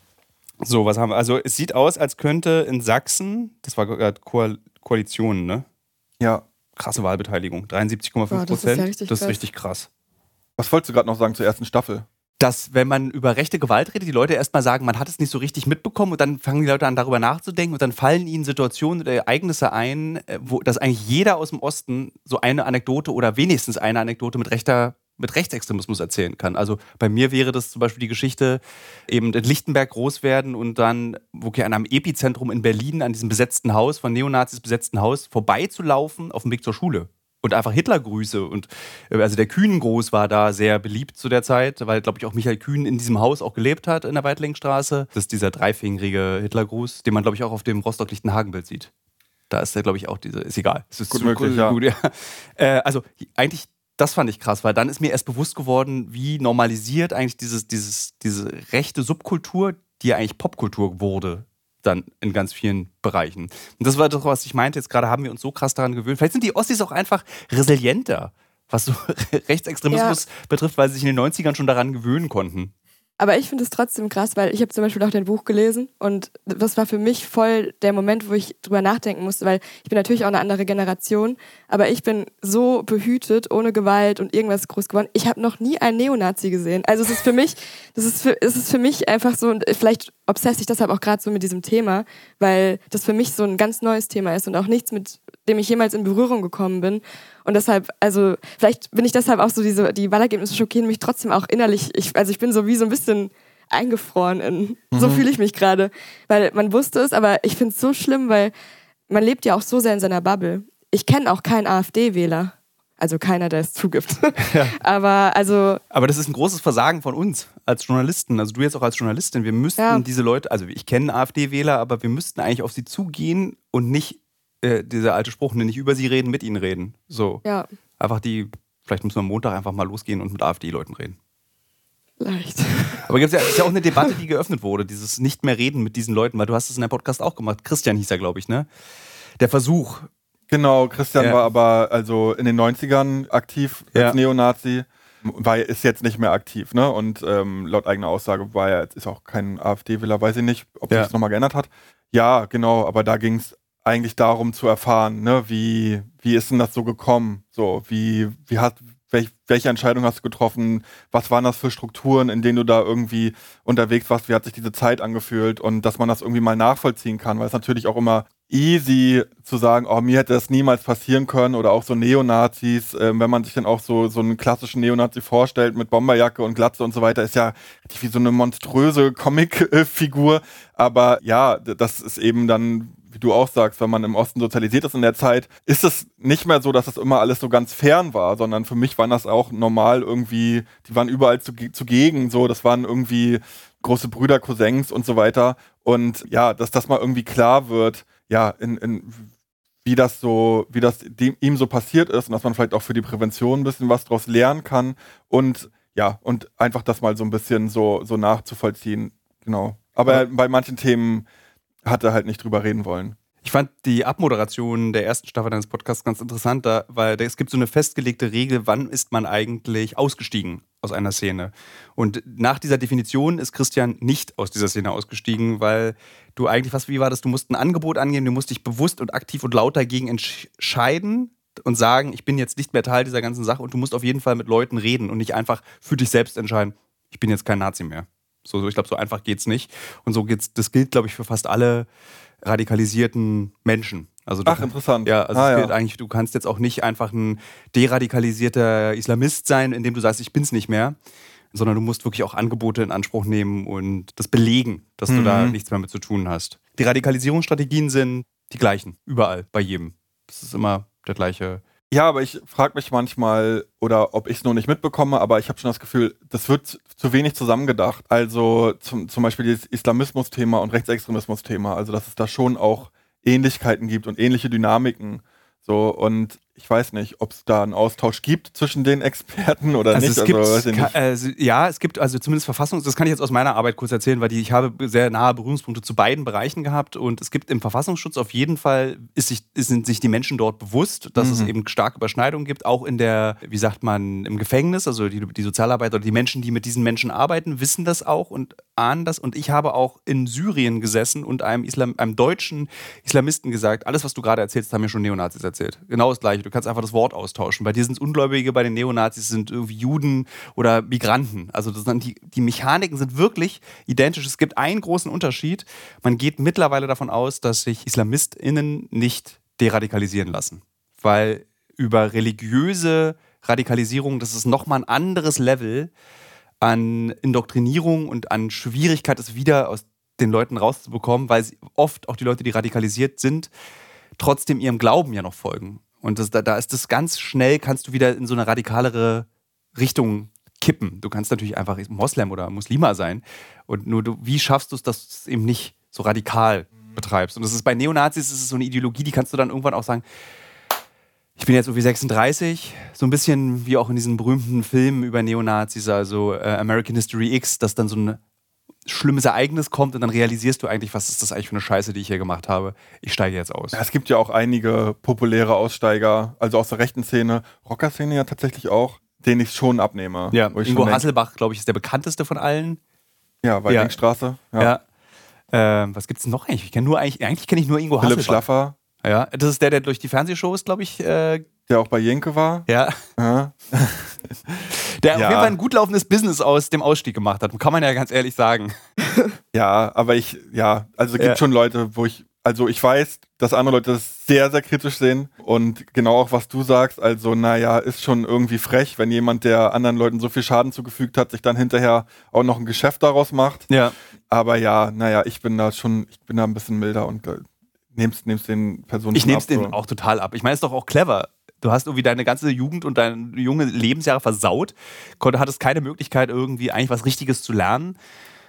So, was haben wir? Also es sieht aus, als könnte in Sachsen, das war gerade Koalition, ne? Ja. Krasse Wahlbeteiligung, 73,5%. Das ist richtig krass. Was wolltest du gerade noch sagen zur ersten Staffel? Dass, wenn man über rechte Gewalt redet, die Leute erstmal sagen, man hat es nicht so richtig mitbekommen und dann fangen die Leute an, darüber nachzudenken und dann fallen ihnen Situationen oder Ereignisse ein, wo dass eigentlich jeder aus dem Osten so eine Anekdote oder wenigstens eine Anekdote mit Rechtsextremismus erzählen kann. Also bei mir wäre das zum Beispiel die Geschichte, eben in Lichtenberg groß werden und dann an einem Epizentrum in Berlin, an diesem besetzten Haus, von Neonazis besetzten Haus, vorbeizulaufen auf dem Weg zur Schule. Und einfach Hitlergrüße. Und also der Kühn-Gruß war da sehr beliebt zu der Zeit, weil, glaube ich, auch Michael Kühn in diesem Haus auch gelebt hat in der Weitlingstraße. Das ist dieser dreifingerige Hitlergruß, den man, glaube ich, auch auf dem Rostock-Lichtenhagen-Bild sieht. Da ist der, glaube ich, auch ist egal. Es ist gut möglich, ja. Gut, ja. Also eigentlich, das fand ich krass, weil dann ist mir erst bewusst geworden, wie normalisiert eigentlich diese rechte Subkultur, die ja eigentlich Popkultur wurde, dann in ganz vielen Bereichen. Und das war doch, was ich meinte, jetzt gerade haben wir uns so krass daran gewöhnt. Vielleicht sind die Ossis auch einfach resilienter, was so Rechtsextremismus betrifft, weil sie sich in den 90ern schon daran gewöhnen konnten. Aber ich finde es trotzdem krass, weil ich habe zum Beispiel auch dein Buch gelesen und das war für mich voll der Moment, wo ich drüber nachdenken musste, weil ich bin natürlich auch eine andere Generation, aber ich bin so behütet, ohne Gewalt und irgendwas groß geworden. Ich habe noch nie einen Neonazi gesehen. Also es ist für mich einfach so, und vielleicht obsesse ich deshalb auch gerade so mit diesem Thema, weil das für mich so ein ganz neues Thema ist und auch nichts, mit dem ich jemals in Berührung gekommen bin. Und deshalb, also vielleicht bin ich deshalb auch so, die Wahlergebnisse schockieren mich trotzdem auch innerlich. Ich bin so wie so ein bisschen eingefroren. So fühle ich mich gerade. Weil man wusste es, aber ich finde es so schlimm, weil man lebt ja auch so sehr in seiner Bubble. Ich kenne auch keinen AfD-Wähler. Also keiner, der es zugibt. Ja. Aber das ist ein großes Versagen von uns als Journalisten. Also du jetzt auch als Journalistin. Wir müssten diese Leute, also ich kenne AfD-Wähler, aber wir müssten eigentlich auf sie zugehen und nicht dieser alte Spruch, nicht über sie reden, mit ihnen reden. So. Ja. Einfach vielleicht müssen wir am Montag einfach mal losgehen und mit AfD-Leuten reden. Leicht. Aber es ist ja auch eine Debatte, die geöffnet wurde, dieses nicht mehr reden mit diesen Leuten, weil du hast es in deinem Podcast auch gemacht. Christian hieß er, glaube ich, ne? Der Versuch. Genau, Christian war aber also in den 90ern aktiv als Neonazi, ist jetzt nicht mehr aktiv, ne? Und laut eigener Aussage ist auch kein AfD-Wähler, weiß ich nicht, ob sich das nochmal geändert hat. Ja, genau, aber da ging es eigentlich darum zu erfahren, ne, wie ist denn das so gekommen? So, welche Entscheidung hast du getroffen? Was waren das für Strukturen, in denen du da irgendwie unterwegs warst? Wie hat sich diese Zeit angefühlt? Und dass man das irgendwie mal nachvollziehen kann, weil es natürlich auch immer easy zu sagen, oh, mir hätte das niemals passieren können, oder auch so Neonazis, wenn man sich dann auch so einen klassischen Neonazi vorstellt mit Bomberjacke und Glatze und so weiter, ist ja wie so eine monströse Comic-Figur, aber ja, das ist eben dann, wie du auch sagst, wenn man im Osten sozialisiert ist in der Zeit, ist es nicht mehr so, dass das immer alles so ganz fern war, sondern für mich waren das auch normal irgendwie, die waren überall zugegen, so, das waren irgendwie große Brüder, Cousins und so weiter, und ja, dass das mal irgendwie klar wird, ja, wie das ihm so passiert ist und dass man vielleicht auch für die Prävention ein bisschen was draus lernen kann und ja, und einfach das mal so ein bisschen so nachzuvollziehen, genau. Aber bei manchen Themen hat er halt nicht drüber reden wollen. Ich fand die Abmoderation der ersten Staffel deines Podcasts ganz interessant, weil es gibt so eine festgelegte Regel, wann ist man eigentlich ausgestiegen aus einer Szene. Und nach dieser Definition ist Christian nicht aus dieser Szene ausgestiegen, weil du eigentlich, wie war das, du musst ein Angebot angeben, du musst dich bewusst und aktiv und laut dagegen entscheiden und sagen, ich bin jetzt nicht mehr Teil dieser ganzen Sache, und du musst auf jeden Fall mit Leuten reden und nicht einfach für dich selbst entscheiden, ich bin jetzt kein Nazi mehr. So, ich glaube, so einfach geht's nicht. Und das gilt, glaube ich, für fast alle radikalisierten Menschen. Also interessant. Ja, also es gilt eigentlich, du kannst jetzt auch nicht einfach ein deradikalisierter Islamist sein, indem du sagst, ich bin's nicht mehr, sondern du musst wirklich auch Angebote in Anspruch nehmen und das belegen, dass du da nichts mehr mit zu tun hast. Die Radikalisierungsstrategien sind die gleichen, überall, bei jedem. Das ist immer der gleiche. Ja, aber ich frage mich manchmal, oder ob ich es nur nicht mitbekomme, aber ich habe schon das Gefühl, das wird zu wenig zusammengedacht. Also zum Beispiel das Islamismus-Thema und Rechtsextremismus-Thema. Also dass es da schon auch Ähnlichkeiten gibt und ähnliche Dynamiken. So, und ich weiß nicht, ob es da einen Austausch gibt zwischen den Experten oder nicht. Es gibt also zumindest das kann ich jetzt aus meiner Arbeit kurz erzählen, weil ich habe sehr nahe Berührungspunkte zu beiden Bereichen gehabt, und es gibt im Verfassungsschutz auf jeden Fall, sind sich die Menschen dort bewusst, dass es eben starke Überschneidungen gibt, auch in der, wie sagt man, im Gefängnis, also die Sozialarbeiter oder die Menschen, die mit diesen Menschen arbeiten, wissen das auch und ahnen das, und ich habe auch in Syrien gesessen und einem deutschen Islamisten gesagt, alles, was du gerade erzählst, haben mir schon Neonazis erzählt. Genau das Gleiche. Du kannst einfach das Wort austauschen. Bei dir sind es Ungläubige, bei den Neonazis sind irgendwie Juden oder Migranten. Also die Mechaniken sind wirklich identisch. Es gibt einen großen Unterschied. Man geht mittlerweile davon aus, dass sich IslamistInnen nicht deradikalisieren lassen. Weil über religiöse Radikalisierung, das ist nochmal ein anderes Level an Indoktrinierung und an Schwierigkeit, es wieder aus den Leuten rauszubekommen, weil oft auch die Leute, die radikalisiert sind, trotzdem ihrem Glauben ja noch folgen. Und da ist das ganz schnell, kannst du wieder in so eine radikalere Richtung kippen. Du kannst natürlich einfach Moslem oder Muslima sein. Und nur wie schaffst du es, dass du es eben nicht so radikal betreibst? Und das ist bei Neonazis, ist es so eine Ideologie, die kannst du dann irgendwann auch sagen, ich bin jetzt irgendwie 36, so ein bisschen wie auch in diesen berühmten Filmen über Neonazis, also American History X, dass dann so ein schlimmes Ereignis kommt und dann realisierst du eigentlich, was ist das eigentlich für eine Scheiße, die ich hier gemacht habe. Ich steige jetzt aus. Ja, es gibt ja auch einige populäre Aussteiger, also aus der rechten Szene, Rockerszene ja tatsächlich auch, denen ich schon abnehme. Ja, Ingo Hasselbach, glaube ich, ist der bekannteste von allen. Ja, Weidingstraße. Ja. Was gibt's denn noch eigentlich? Eigentlich kenne ich nur Ingo Hasselbach. Philipp Schlaffer. Ja, das ist der durch die Fernsehshows, glaube ich. Der auch bei Jenke war. Ja. Der auf jeden Fall ein gut laufendes Business aus dem Ausstieg gemacht hat, kann man ja ganz ehrlich sagen. Ja, aber es gibt schon Leute, ich weiß, dass andere Leute das sehr, sehr kritisch sehen, und genau auch, was du sagst, also ist schon irgendwie frech, wenn jemand, der anderen Leuten so viel Schaden zugefügt hat, sich dann hinterher auch noch ein Geschäft daraus macht. Ja. Aber ich bin da ein bisschen milder und nehm's den Personen Ich nehme es denen auch total ab. Ich meine, es ist doch auch clever. Du hast irgendwie deine ganze Jugend und deine junge Lebensjahre versaut, hattest keine Möglichkeit, irgendwie eigentlich was Richtiges zu lernen.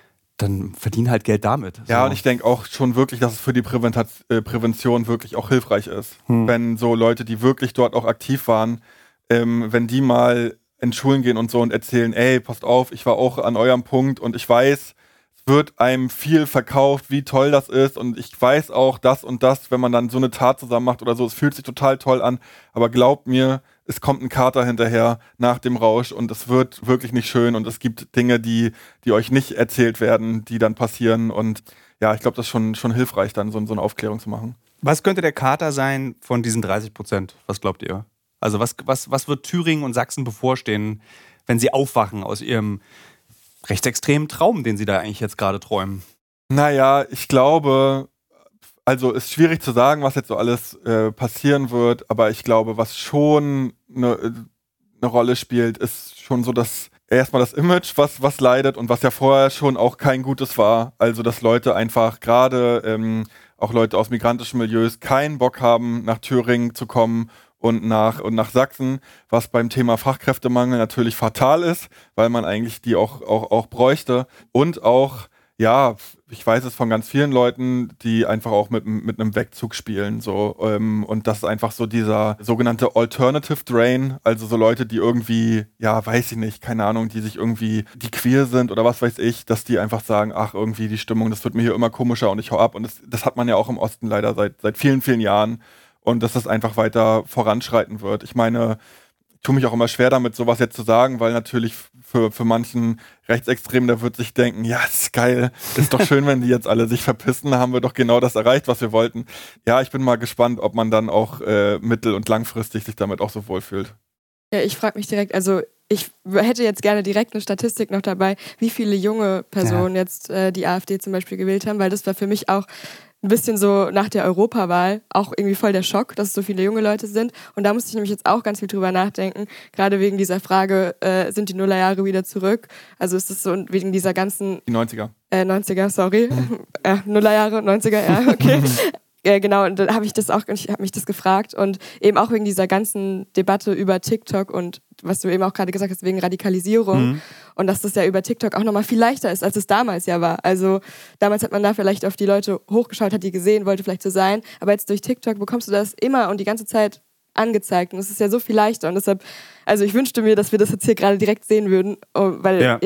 Dann verdien halt Geld damit. Ja, und ich denke auch schon wirklich, dass es für die Prävention wirklich auch hilfreich ist. Wenn so Leute, die wirklich dort auch aktiv waren, wenn die mal in Schulen gehen und so und erzählen, ey, passt auf, ich war auch an eurem Punkt und ich weiß, es wird einem viel verkauft, wie toll das ist und ich weiß auch das und das, wenn man dann so eine Tat zusammen macht oder so, es fühlt sich total toll an, aber glaubt mir, es kommt ein Kater hinterher nach dem Rausch und es wird wirklich nicht schön und es gibt Dinge, die euch nicht erzählt werden, die dann passieren und ja, ich glaube, das ist schon hilfreich, dann so eine Aufklärung zu machen. Was könnte der Kater sein von diesen 30%? Was glaubt ihr? Also was wird Thüringen und Sachsen bevorstehen, wenn sie aufwachen aus ihrem rechtsextremen Traum, den sie da eigentlich jetzt gerade träumen? Naja, ich glaube, also ist schwierig zu sagen, was jetzt so alles passieren wird, aber ich glaube, was schon eine Rolle spielt, ist schon so, dass erstmal das Image, was leidet und was ja vorher schon auch kein gutes war. Also, dass Leute einfach gerade, auch Leute aus migrantischen Milieus, keinen Bock haben, nach Thüringen zu kommen und nach Sachsen, was beim Thema Fachkräftemangel natürlich fatal ist, weil man eigentlich die auch bräuchte. Und auch, ja, ich weiß es von ganz vielen Leuten, die einfach auch mit einem Wegzug spielen. So, und das ist einfach so dieser sogenannte Alternative Drain, also so Leute, die irgendwie, ja, weiß ich nicht, keine Ahnung, die die queer sind oder was weiß ich, dass die einfach sagen, ach, irgendwie die Stimmung, das wird mir hier immer komischer und ich hau ab. Und das hat man ja auch im Osten leider seit vielen, vielen Jahren. Und dass das einfach weiter voranschreiten wird. Ich meine, ich tue mich auch immer schwer damit, sowas jetzt zu sagen, weil natürlich für manchen Rechtsextremen, der wird sich denken, ja, ist geil, ist doch schön, wenn die jetzt alle sich verpissen, haben wir doch genau das erreicht, was wir wollten. Ja, ich bin mal gespannt, ob man dann auch mittel- und langfristig sich damit auch so wohlfühlt. Ja, ich frage mich direkt, also ich hätte jetzt gerne direkt eine Statistik noch dabei, wie viele junge Personen jetzt die AfD zum Beispiel gewählt haben, weil das war für mich auch ein bisschen so nach der Europawahl auch irgendwie voll der Schock, dass es so viele junge Leute sind. Und da musste ich nämlich jetzt auch ganz viel drüber nachdenken, gerade wegen dieser Frage, sind die Nullerjahre wieder zurück? Also ist es so wegen dieser ganzen... Die 90er. 90er, sorry. Nullerjahre, 90er, ja, okay. Genau, und dann habe ich mich das gefragt und eben auch wegen dieser ganzen Debatte über TikTok und was du eben auch gerade gesagt hast, wegen Radikalisierung und dass das ja über TikTok auch nochmal viel leichter ist, als es damals ja war. Also damals hat man da vielleicht auf die Leute hochgeschaut, hat die gesehen, wollte vielleicht so sein, aber jetzt durch TikTok bekommst du das immer und die ganze Zeit angezeigt und es ist ja so viel leichter und deshalb, also ich wünschte mir, dass wir das jetzt hier gerade direkt sehen würden, weil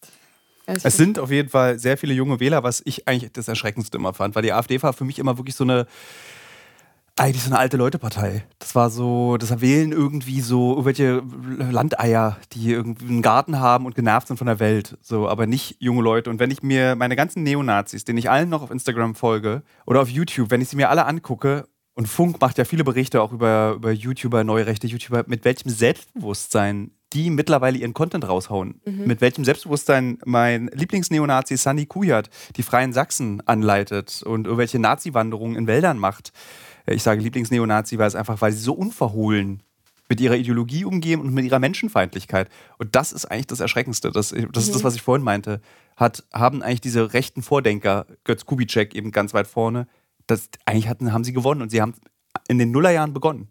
Es sind auf jeden Fall sehr viele junge Wähler, was ich eigentlich das Erschreckendste immer fand, weil die AfD war für mich immer wirklich eigentlich so eine alte Leute-Partei. Das war so, das wählen irgendwie so irgendwelche Landeier, die irgendwie einen Garten haben und genervt sind von der Welt. So, aber nicht junge Leute. Und wenn ich mir meine ganzen Neonazis, denen ich allen noch auf Instagram folge oder auf YouTube, wenn ich sie mir alle angucke, und Funk macht ja viele Berichte auch über YouTuber, neue rechte YouTuber, mit welchem Selbstbewusstsein die mittlerweile ihren Content raushauen. Mit welchem Selbstbewusstsein mein Lieblingsneonazi Sandy Kujat die Freien Sachsen anleitet und irgendwelche Nazi-Wanderungen in Wäldern macht. Ich sage Lieblingsneonazi, weil sie so unverhohlen mit ihrer Ideologie umgehen und mit ihrer Menschenfeindlichkeit. Und das ist eigentlich das Erschreckendste. Das ist das, was ich vorhin meinte. Haben eigentlich diese rechten Vordenker, Götz Kubitschek eben ganz weit vorne, haben sie gewonnen und sie haben in den Nullerjahren begonnen.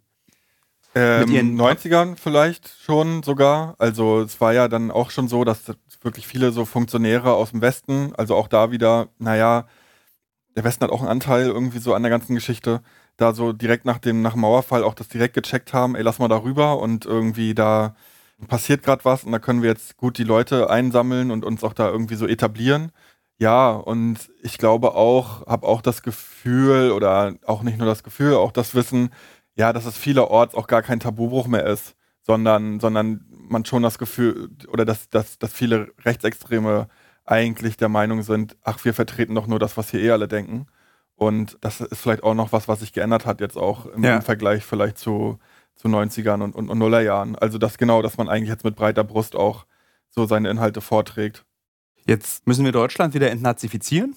Mit ihren 90ern vielleicht schon sogar. Also es war ja dann auch schon so, dass wirklich viele so Funktionäre aus dem Westen, also auch da wieder, naja, der Westen hat auch einen Anteil irgendwie so an der ganzen Geschichte, da so direkt nach dem Mauerfall auch das direkt gecheckt haben, ey, lass mal da rüber und irgendwie da passiert gerade was und da können wir jetzt gut die Leute einsammeln und uns auch da irgendwie so etablieren. Ja, und ich glaube auch, habe auch das Gefühl oder auch nicht nur das Gefühl, auch das Wissen, ja, dass es vielerorts auch gar kein Tabubruch mehr ist, sondern man schon das Gefühl oder dass viele Rechtsextreme eigentlich der Meinung sind, ach, wir vertreten doch nur das, was hier alle denken. Und das ist vielleicht auch noch was sich geändert hat jetzt auch im Vergleich vielleicht zu 90ern und Nullerjahren. Also dass man eigentlich jetzt mit breiter Brust auch so seine Inhalte vorträgt. Jetzt müssen wir Deutschland wieder entnazifizieren?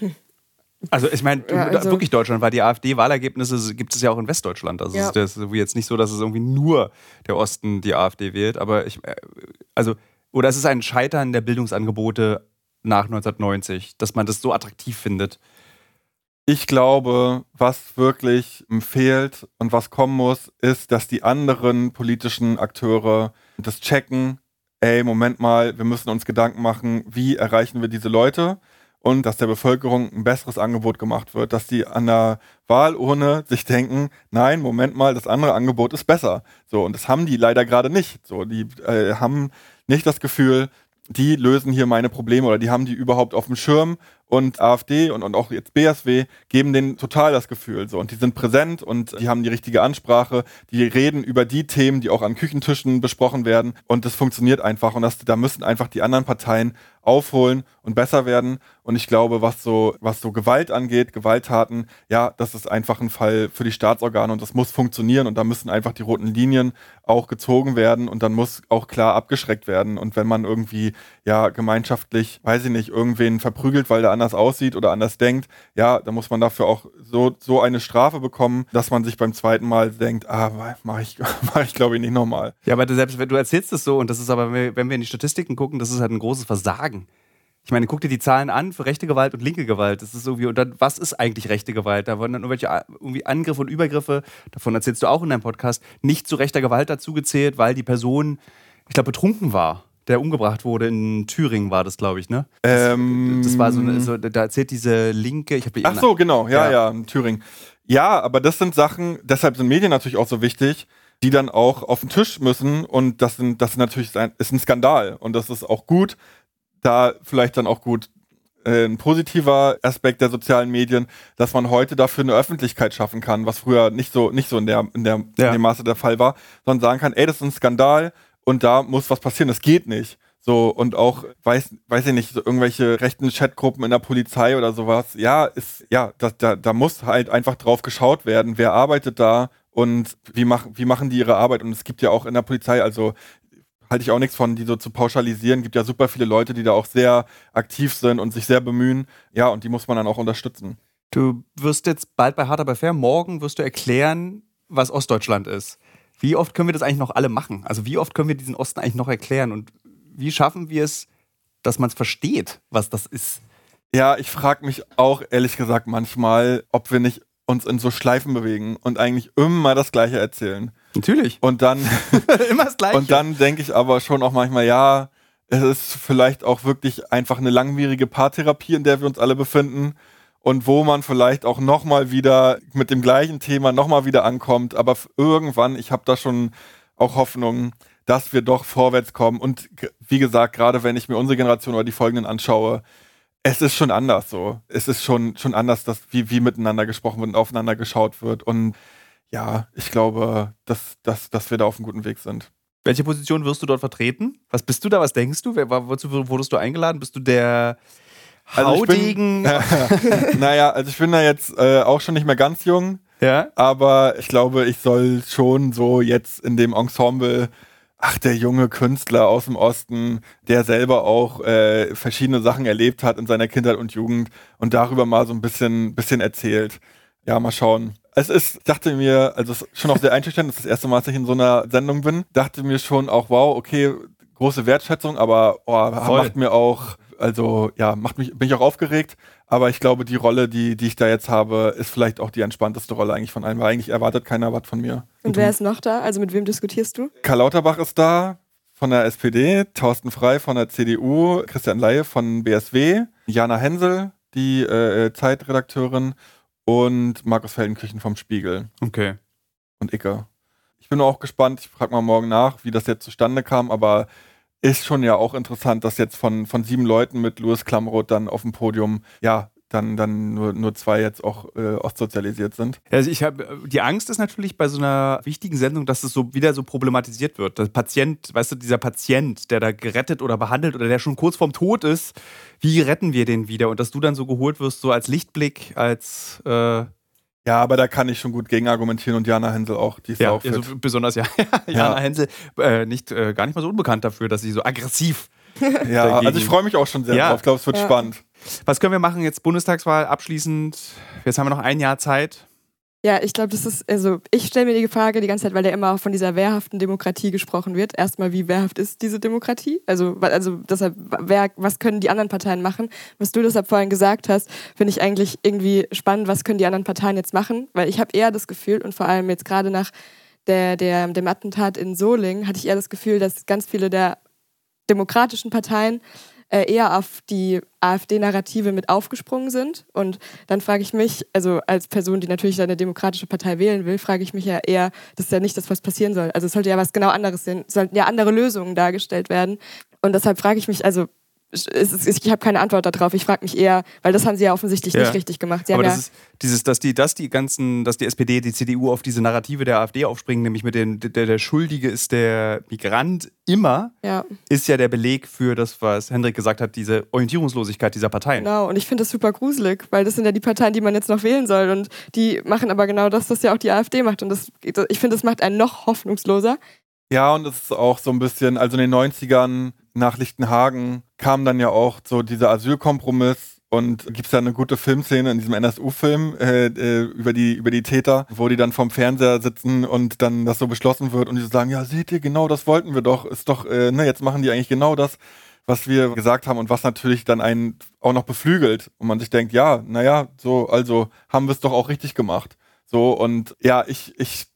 Also ich meine, wirklich Deutschland, weil die AfD-Wahlergebnisse gibt es ja auch in Westdeutschland. Also es ist jetzt nicht so, dass es irgendwie nur der Osten die AfD wählt, aber oder es ist ein Scheitern der Bildungsangebote nach 1990, dass man das so attraktiv findet. Ich glaube, was wirklich fehlt und was kommen muss, ist, dass die anderen politischen Akteure das checken. Ey, Moment mal, wir müssen uns Gedanken machen, wie erreichen wir diese Leute? Und dass der Bevölkerung ein besseres Angebot gemacht wird, dass die an der Wahlurne sich denken, nein, Moment mal, das andere Angebot ist besser. So, und das haben die leider gerade nicht. So, die haben nicht das Gefühl, die lösen hier meine Probleme oder die haben die überhaupt auf dem Schirm, und AfD und auch jetzt BSW geben denen total das Gefühl. So, und die sind präsent und die haben die richtige Ansprache, die reden über die Themen, die auch an Küchentischen besprochen werden, und das funktioniert einfach, und da müssen einfach die anderen Parteien aufholen und besser werden. Und ich glaube, was so Gewalt angeht, Gewalttaten, ja, das ist einfach ein Fall für die Staatsorgane und das muss funktionieren, und da müssen einfach die roten Linien auch gezogen werden und dann muss auch klar abgeschreckt werden. Und wenn man irgendwie, ja, gemeinschaftlich, weiß ich nicht, irgendwen verprügelt, weil der anders aussieht oder anders denkt, ja, dann muss man dafür auch so eine Strafe bekommen, dass man sich beim zweiten Mal denkt, mach ich glaube ich nicht nochmal. Ja, aber selbst wenn du erzählst es so, und das ist aber, wenn wir in die Statistiken gucken, das ist halt ein großes Versagen. Ich meine, guck dir die Zahlen an für rechte Gewalt und linke Gewalt. Das ist irgendwie, und dann, was ist eigentlich rechte Gewalt? Da wurden dann irgendwelche irgendwie Angriffe und Übergriffe, davon erzählst du auch in deinem Podcast, nicht zu rechter Gewalt dazu gezählt, weil die Person, ich glaube, betrunken war, der umgebracht wurde. In Thüringen war das, glaube ich, ne? Das war da erzählt diese linke, Ach so, genau, ja, in Thüringen. Ja, aber das sind Sachen, deshalb sind Medien natürlich auch so wichtig, die dann auch auf den Tisch müssen, und das ist natürlich ist ein Skandal, und das ist auch gut, da vielleicht dann auch gut ein positiver Aspekt der sozialen Medien, dass man heute dafür eine Öffentlichkeit schaffen kann, was früher nicht so in dem Maße der Fall war, sondern sagen kann, ey, das ist ein Skandal und da muss was passieren, das geht nicht. So, und auch, weiß ich nicht, so irgendwelche rechten Chatgruppen in der Polizei oder sowas, da muss halt einfach drauf geschaut werden, wer arbeitet da und wie machen die ihre Arbeit. Und es gibt ja auch in der Polizei, also halte ich auch nichts von, die so zu pauschalisieren. Gibt ja super viele Leute, die da auch sehr aktiv sind und sich sehr bemühen. Ja, und die muss man dann auch unterstützen. Du wirst jetzt bald bei Hart aber fair, morgen wirst du erklären, was Ostdeutschland ist. Wie oft können wir das eigentlich noch alle machen? Also wie oft können wir diesen Osten eigentlich noch erklären? Und wie schaffen wir es, dass man es versteht, was das ist? Ja, ich frage mich auch ehrlich gesagt manchmal, ob wir nicht uns in so Schleifen bewegen und eigentlich immer das Gleiche erzählen. Natürlich. Und dann immer das Gleiche. Und dann denke ich aber schon auch manchmal, ja, es ist vielleicht auch wirklich einfach eine langwierige Paartherapie, in der wir uns alle befinden, und wo man vielleicht auch nochmal wieder mit dem gleichen Thema nochmal wieder ankommt. Aber irgendwann, ich habe da schon auch Hoffnung, dass wir doch vorwärts kommen. Und wie gesagt, gerade wenn ich mir unsere Generation oder die folgenden anschaue, es ist schon anders so. Es ist schon anders, dass wie miteinander gesprochen wird und aufeinander geschaut wird. Und ja, ich glaube, dass wir da auf einem guten Weg sind. Welche Position wirst du dort vertreten? Was bist du da? Was denkst du? Wozu wurdest du eingeladen? Bist du der Haudegen? Also ich bin da jetzt auch schon nicht mehr ganz jung. Ja? Aber ich glaube, ich soll schon so jetzt in dem Ensemble, der junge Künstler aus dem Osten, der selber auch verschiedene Sachen erlebt hat in seiner Kindheit und Jugend und darüber mal so ein bisschen erzählt. Ja, mal schauen. Dachte mir, also es ist schon auch sehr einschüchternd, das ist das erste Mal, dass ich in so einer Sendung bin, dachte mir schon auch, wow, okay, große Wertschätzung, aber macht mir auch, bin ich auch aufgeregt, aber ich glaube, die Rolle, die ich da jetzt habe, ist vielleicht auch die entspannteste Rolle eigentlich von allen, weil eigentlich erwartet keiner was von mir. Und wer ist noch da? Also mit wem diskutierst du? Karl Lauterbach ist da, von der SPD, Thorsten Frey von der CDU, Christian Leihe von BSW, Jana Hensel, die Zeitredakteurin, und Markus Feldenkirchen vom Spiegel. Okay. Und Icke. Ich bin auch gespannt, ich frage mal morgen nach, wie das jetzt zustande kam, aber ist schon ja auch interessant, dass jetzt von 7 Leuten mit Louis Klamroth dann auf dem Podium, ja, dann nur 2 jetzt auch ostsozialisiert sind. Also die Angst ist natürlich bei so einer wichtigen Sendung, dass es so wieder so problematisiert wird. Der Patient, weißt du, dieser Patient, der da gerettet oder behandelt oder der schon kurz vorm Tod ist, wie retten wir den wieder? Und dass du dann so geholt wirst, so als Lichtblick, als ja, aber da kann ich schon gut gegen argumentieren, und Jana Hensel auch, die ist auch fit. Also besonders Jana Hensel, gar nicht mal so unbekannt dafür, dass sie so aggressiv ja, dagegen. Also ich freue mich auch schon sehr drauf. Ich glaube, es wird spannend. Was können wir machen jetzt? Bundestagswahl abschließend. Jetzt haben wir noch ein Jahr Zeit. Ja, ich glaube, ich stelle mir die Frage die ganze Zeit, weil ja immer von dieser wehrhaften Demokratie gesprochen wird. Erstmal, wie wehrhaft ist diese Demokratie? Also deshalb, was können die anderen Parteien machen? Was du deshalb vorhin gesagt hast, finde ich eigentlich irgendwie spannend, was können die anderen Parteien jetzt machen? Weil ich habe eher das Gefühl, und vor allem jetzt gerade nach dem Attentat in Solingen, hatte ich eher das Gefühl, dass ganz viele der demokratischen Parteien eher auf die AfD-Narrative mit aufgesprungen sind. Und dann frage ich mich, also als Person, die natürlich eine demokratische Partei wählen will, frage ich mich ja eher, das ist ja nicht das, was passieren soll. Also es sollte ja was genau anderes sein. Es sollten ja andere Lösungen dargestellt werden. Und deshalb frage ich mich, also ich habe keine Antwort darauf. Ich frage mich eher, weil das haben sie ja offensichtlich nicht richtig gemacht. Sie aber haben das ist dass die SPD, die CDU auf diese Narrative der AfD aufspringen, nämlich mit der Schuldige ist der Migrant immer, ist ja der Beleg für das, was Hendrik gesagt hat, diese Orientierungslosigkeit dieser Parteien. Genau, und ich finde das super gruselig, weil das sind ja die Parteien, die man jetzt noch wählen soll und die machen aber genau das, was ja auch die AfD macht und ich finde, das macht einen noch hoffnungsloser. Ja, und es ist auch so ein bisschen, also in den 90ern nach Lichtenhagen kam dann ja auch so dieser Asylkompromiss und gibt es ja eine gute Filmszene in diesem NSU-Film über die Täter, wo die dann vorm Fernseher sitzen und dann das so beschlossen wird und die so sagen, ja seht ihr, genau das wollten wir doch, ist doch, jetzt machen die eigentlich genau das, was wir gesagt haben und was natürlich dann einen auch noch beflügelt und man sich denkt, ja, naja, so, also haben wir es doch auch richtig gemacht. So, und ja, ich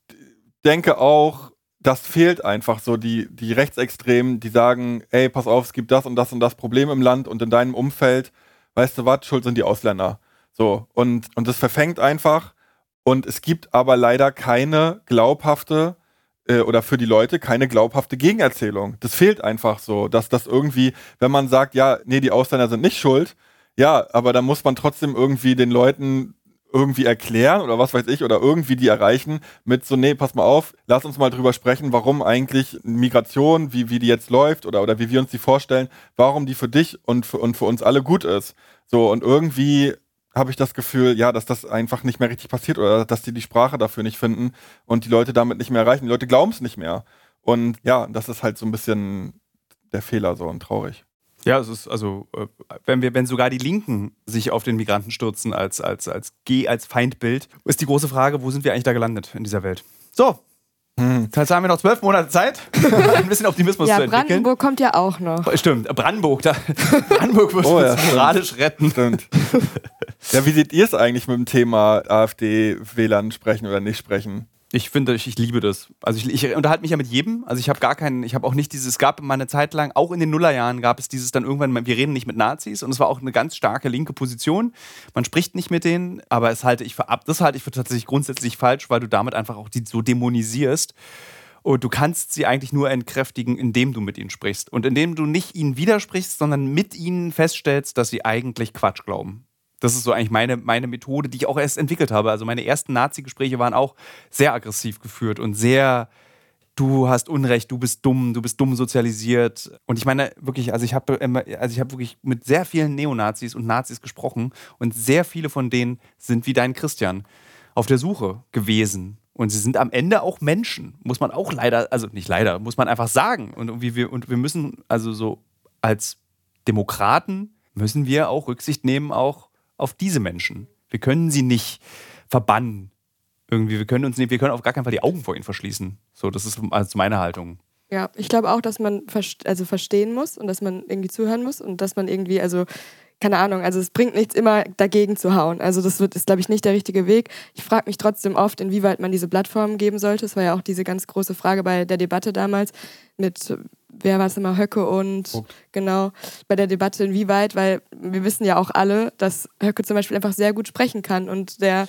denke auch, das fehlt einfach so, die Rechtsextremen, die sagen, ey, pass auf, es gibt das und das Problem im Land und in deinem Umfeld, weißt du was, schuld sind die Ausländer. So, und das verfängt einfach und es gibt aber leider keine glaubhafte oder für die Leute keine glaubhafte Gegenerzählung. Das fehlt einfach so, dass das irgendwie, wenn man sagt, ja, nee, die Ausländer sind nicht schuld, ja, aber dann muss man trotzdem irgendwie den Leuten irgendwie erklären oder was weiß ich oder irgendwie die erreichen mit so, nee, pass mal auf, lass uns mal drüber sprechen, warum eigentlich Migration, wie die jetzt läuft oder wie wir uns die vorstellen, warum die für dich und für uns alle gut ist. So, und irgendwie habe ich das Gefühl, ja, dass das einfach nicht mehr richtig passiert oder dass die Sprache dafür nicht finden und die Leute damit nicht mehr erreichen. Die Leute glauben es nicht mehr. Und ja, das ist halt so ein bisschen der Fehler so und traurig. Ja, es ist also, wenn sogar die Linken sich auf den Migranten stürzen als Feindbild, ist die große Frage, wo sind wir eigentlich da gelandet in dieser Welt? So, jetzt haben wir noch 12 Monate Zeit, ein bisschen Optimismus zu entwickeln. Ja, Brandenburg kommt ja auch noch. Stimmt, Brandenburg wird uns moralisch retten. Stimmt. Ja, wie seht ihr es eigentlich mit dem Thema AfD-Wählern sprechen oder nicht sprechen? Ich finde, ich liebe das. Also ich unterhalte mich ja mit jedem. Also ich habe auch nicht es gab mal eine Zeit lang, auch in den Nullerjahren gab es dieses dann irgendwann, wir reden nicht mit Nazis und es war auch eine ganz starke linke Position. Man spricht nicht mit denen, aber das halte ich für tatsächlich grundsätzlich falsch, weil du damit einfach auch die so dämonisierst. Und du kannst sie eigentlich nur entkräftigen, indem du mit ihnen sprichst. Und indem du nicht ihnen widersprichst, sondern mit ihnen feststellst, dass sie eigentlich Quatsch glauben. Das ist so eigentlich meine Methode, die ich auch erst entwickelt habe. Also meine ersten Nazi-Gespräche waren auch sehr aggressiv geführt und sehr, du hast Unrecht, du bist dumm sozialisiert. Und ich meine wirklich, ich habe wirklich mit sehr vielen Neonazis und Nazis gesprochen und sehr viele von denen sind wie dein Christian auf der Suche gewesen. Und sie sind am Ende auch Menschen, muss man auch muss man einfach sagen. Und wir müssen, also so als Demokraten, müssen wir auch Rücksicht nehmen, auch auf diese Menschen. Wir können sie nicht verbannen. Irgendwie, wir können auf gar keinen Fall die Augen vor ihnen verschließen. So, das ist also meine Haltung. Ja, ich glaube auch, dass man verstehen muss und dass man irgendwie zuhören muss und dass man irgendwie, keine Ahnung, es bringt nichts, immer dagegen zu hauen. Also das ist, glaube ich, nicht der richtige Weg. Ich frage mich trotzdem oft, inwieweit man diese Plattformen geben sollte. Es war ja auch diese ganz große Frage bei der Debatte damals mit, wer war es immer, Höcke und genau, bei der Debatte inwieweit, weil wir wissen ja auch alle, dass Höcke zum Beispiel einfach sehr gut sprechen kann und er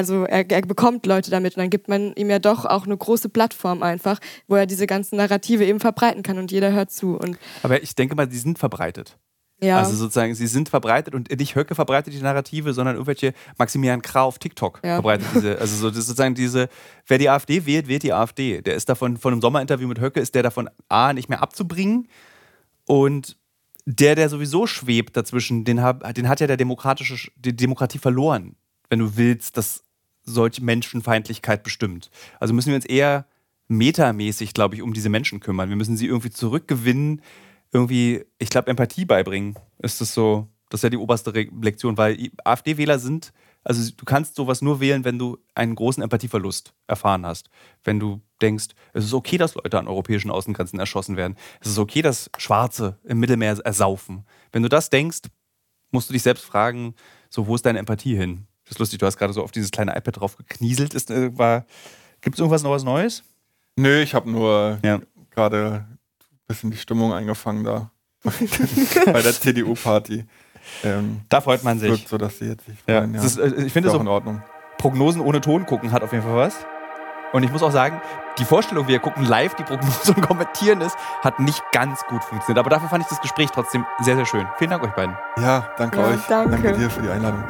bekommt Leute damit und dann gibt man ihm ja doch auch eine große Plattform einfach, wo er diese ganzen Narrative eben verbreiten kann und jeder hört zu. Aber ich denke mal, die sind verbreitet. Ja. Also sozusagen, sie sind verbreitet und nicht Höcke verbreitet die Narrative, sondern irgendwelche Maximilian Krah auf TikTok verbreitet diese. Also so, das ist sozusagen wer die AfD wählt, wählt die AfD. Der ist davon, von einem Sommerinterview mit Höcke, ist der davon nicht mehr abzubringen und der sowieso schwebt dazwischen, den hat ja die Demokratie verloren, wenn du willst, dass solche Menschenfeindlichkeit bestimmt. Also müssen wir uns eher metamäßig, glaube ich, um diese Menschen kümmern. Wir müssen sie irgendwie zurückgewinnen, irgendwie, ich glaube, Empathie beibringen. Das ist ja die oberste Lektion, weil AfD-Wähler sind Also du kannst sowas nur wählen, wenn du einen großen Empathieverlust erfahren hast. Wenn du denkst, es ist okay, dass Leute an europäischen Außengrenzen erschossen werden. Es ist okay, dass Schwarze im Mittelmeer ersaufen. Wenn du das denkst, musst du dich selbst fragen, so, wo ist deine Empathie hin? Das ist lustig, du hast gerade so auf dieses kleine iPad drauf geknieselt. Gibt es irgendwas noch was Neues? Nö, ich habe nur gerade ein bisschen die Stimmung eingefangen da bei der CDU-Party. Da freut man sich. Wirkt so, dass sie jetzt sich freuen. Ja. Ich finde ist so, auch in Ordnung. Prognosen ohne Ton gucken hat auf jeden Fall was. Und ich muss auch sagen, die Vorstellung, wir gucken live die Prognose und kommentieren es, hat nicht ganz gut funktioniert. Aber dafür fand ich das Gespräch trotzdem sehr, sehr schön. Vielen Dank euch beiden. Ja, danke euch. Danke dir für die Einladung.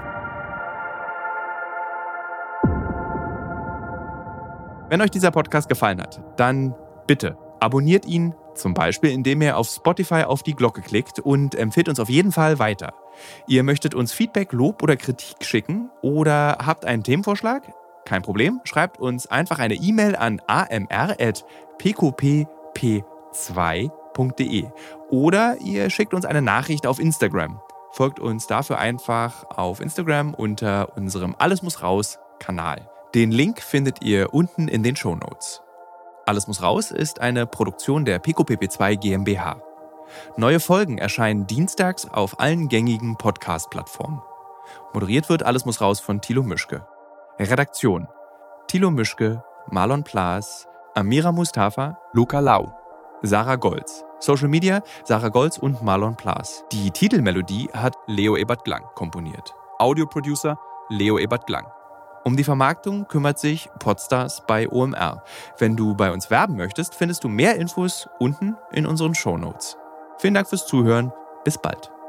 Wenn euch dieser Podcast gefallen hat, dann bitte abonniert ihn, zum Beispiel indem ihr auf Spotify auf die Glocke klickt und empfiehlt uns auf jeden Fall weiter. Ihr möchtet uns Feedback, Lob oder Kritik schicken oder habt einen Themenvorschlag? Kein Problem, schreibt uns einfach eine E-Mail an amr@pqpp2.de oder ihr schickt uns eine Nachricht auf Instagram. Folgt uns dafür einfach auf Instagram unter unserem Alles muss raus Kanal. Den Link findet ihr unten in den Shownotes. Alles muss raus ist eine Produktion der PQPP2 GmbH. Neue Folgen erscheinen dienstags auf allen gängigen Podcast-Plattformen. Moderiert wird Alles muss raus von Thilo Mischke. Redaktion: Thilo Mischke, Marlon Plaas, Amira Mustafa, Luca Lau, Sarah Golz. Social Media: Sarah Golz und Marlon Plaas. Die Titelmelodie hat Leo Ebert-Glang komponiert. Audioproducer: Leo Ebert-Glang. Um die Vermarktung kümmert sich Podstars bei OMR. Wenn du bei uns werben möchtest, findest du mehr Infos unten in unseren Shownotes. Vielen Dank fürs Zuhören. Bis bald.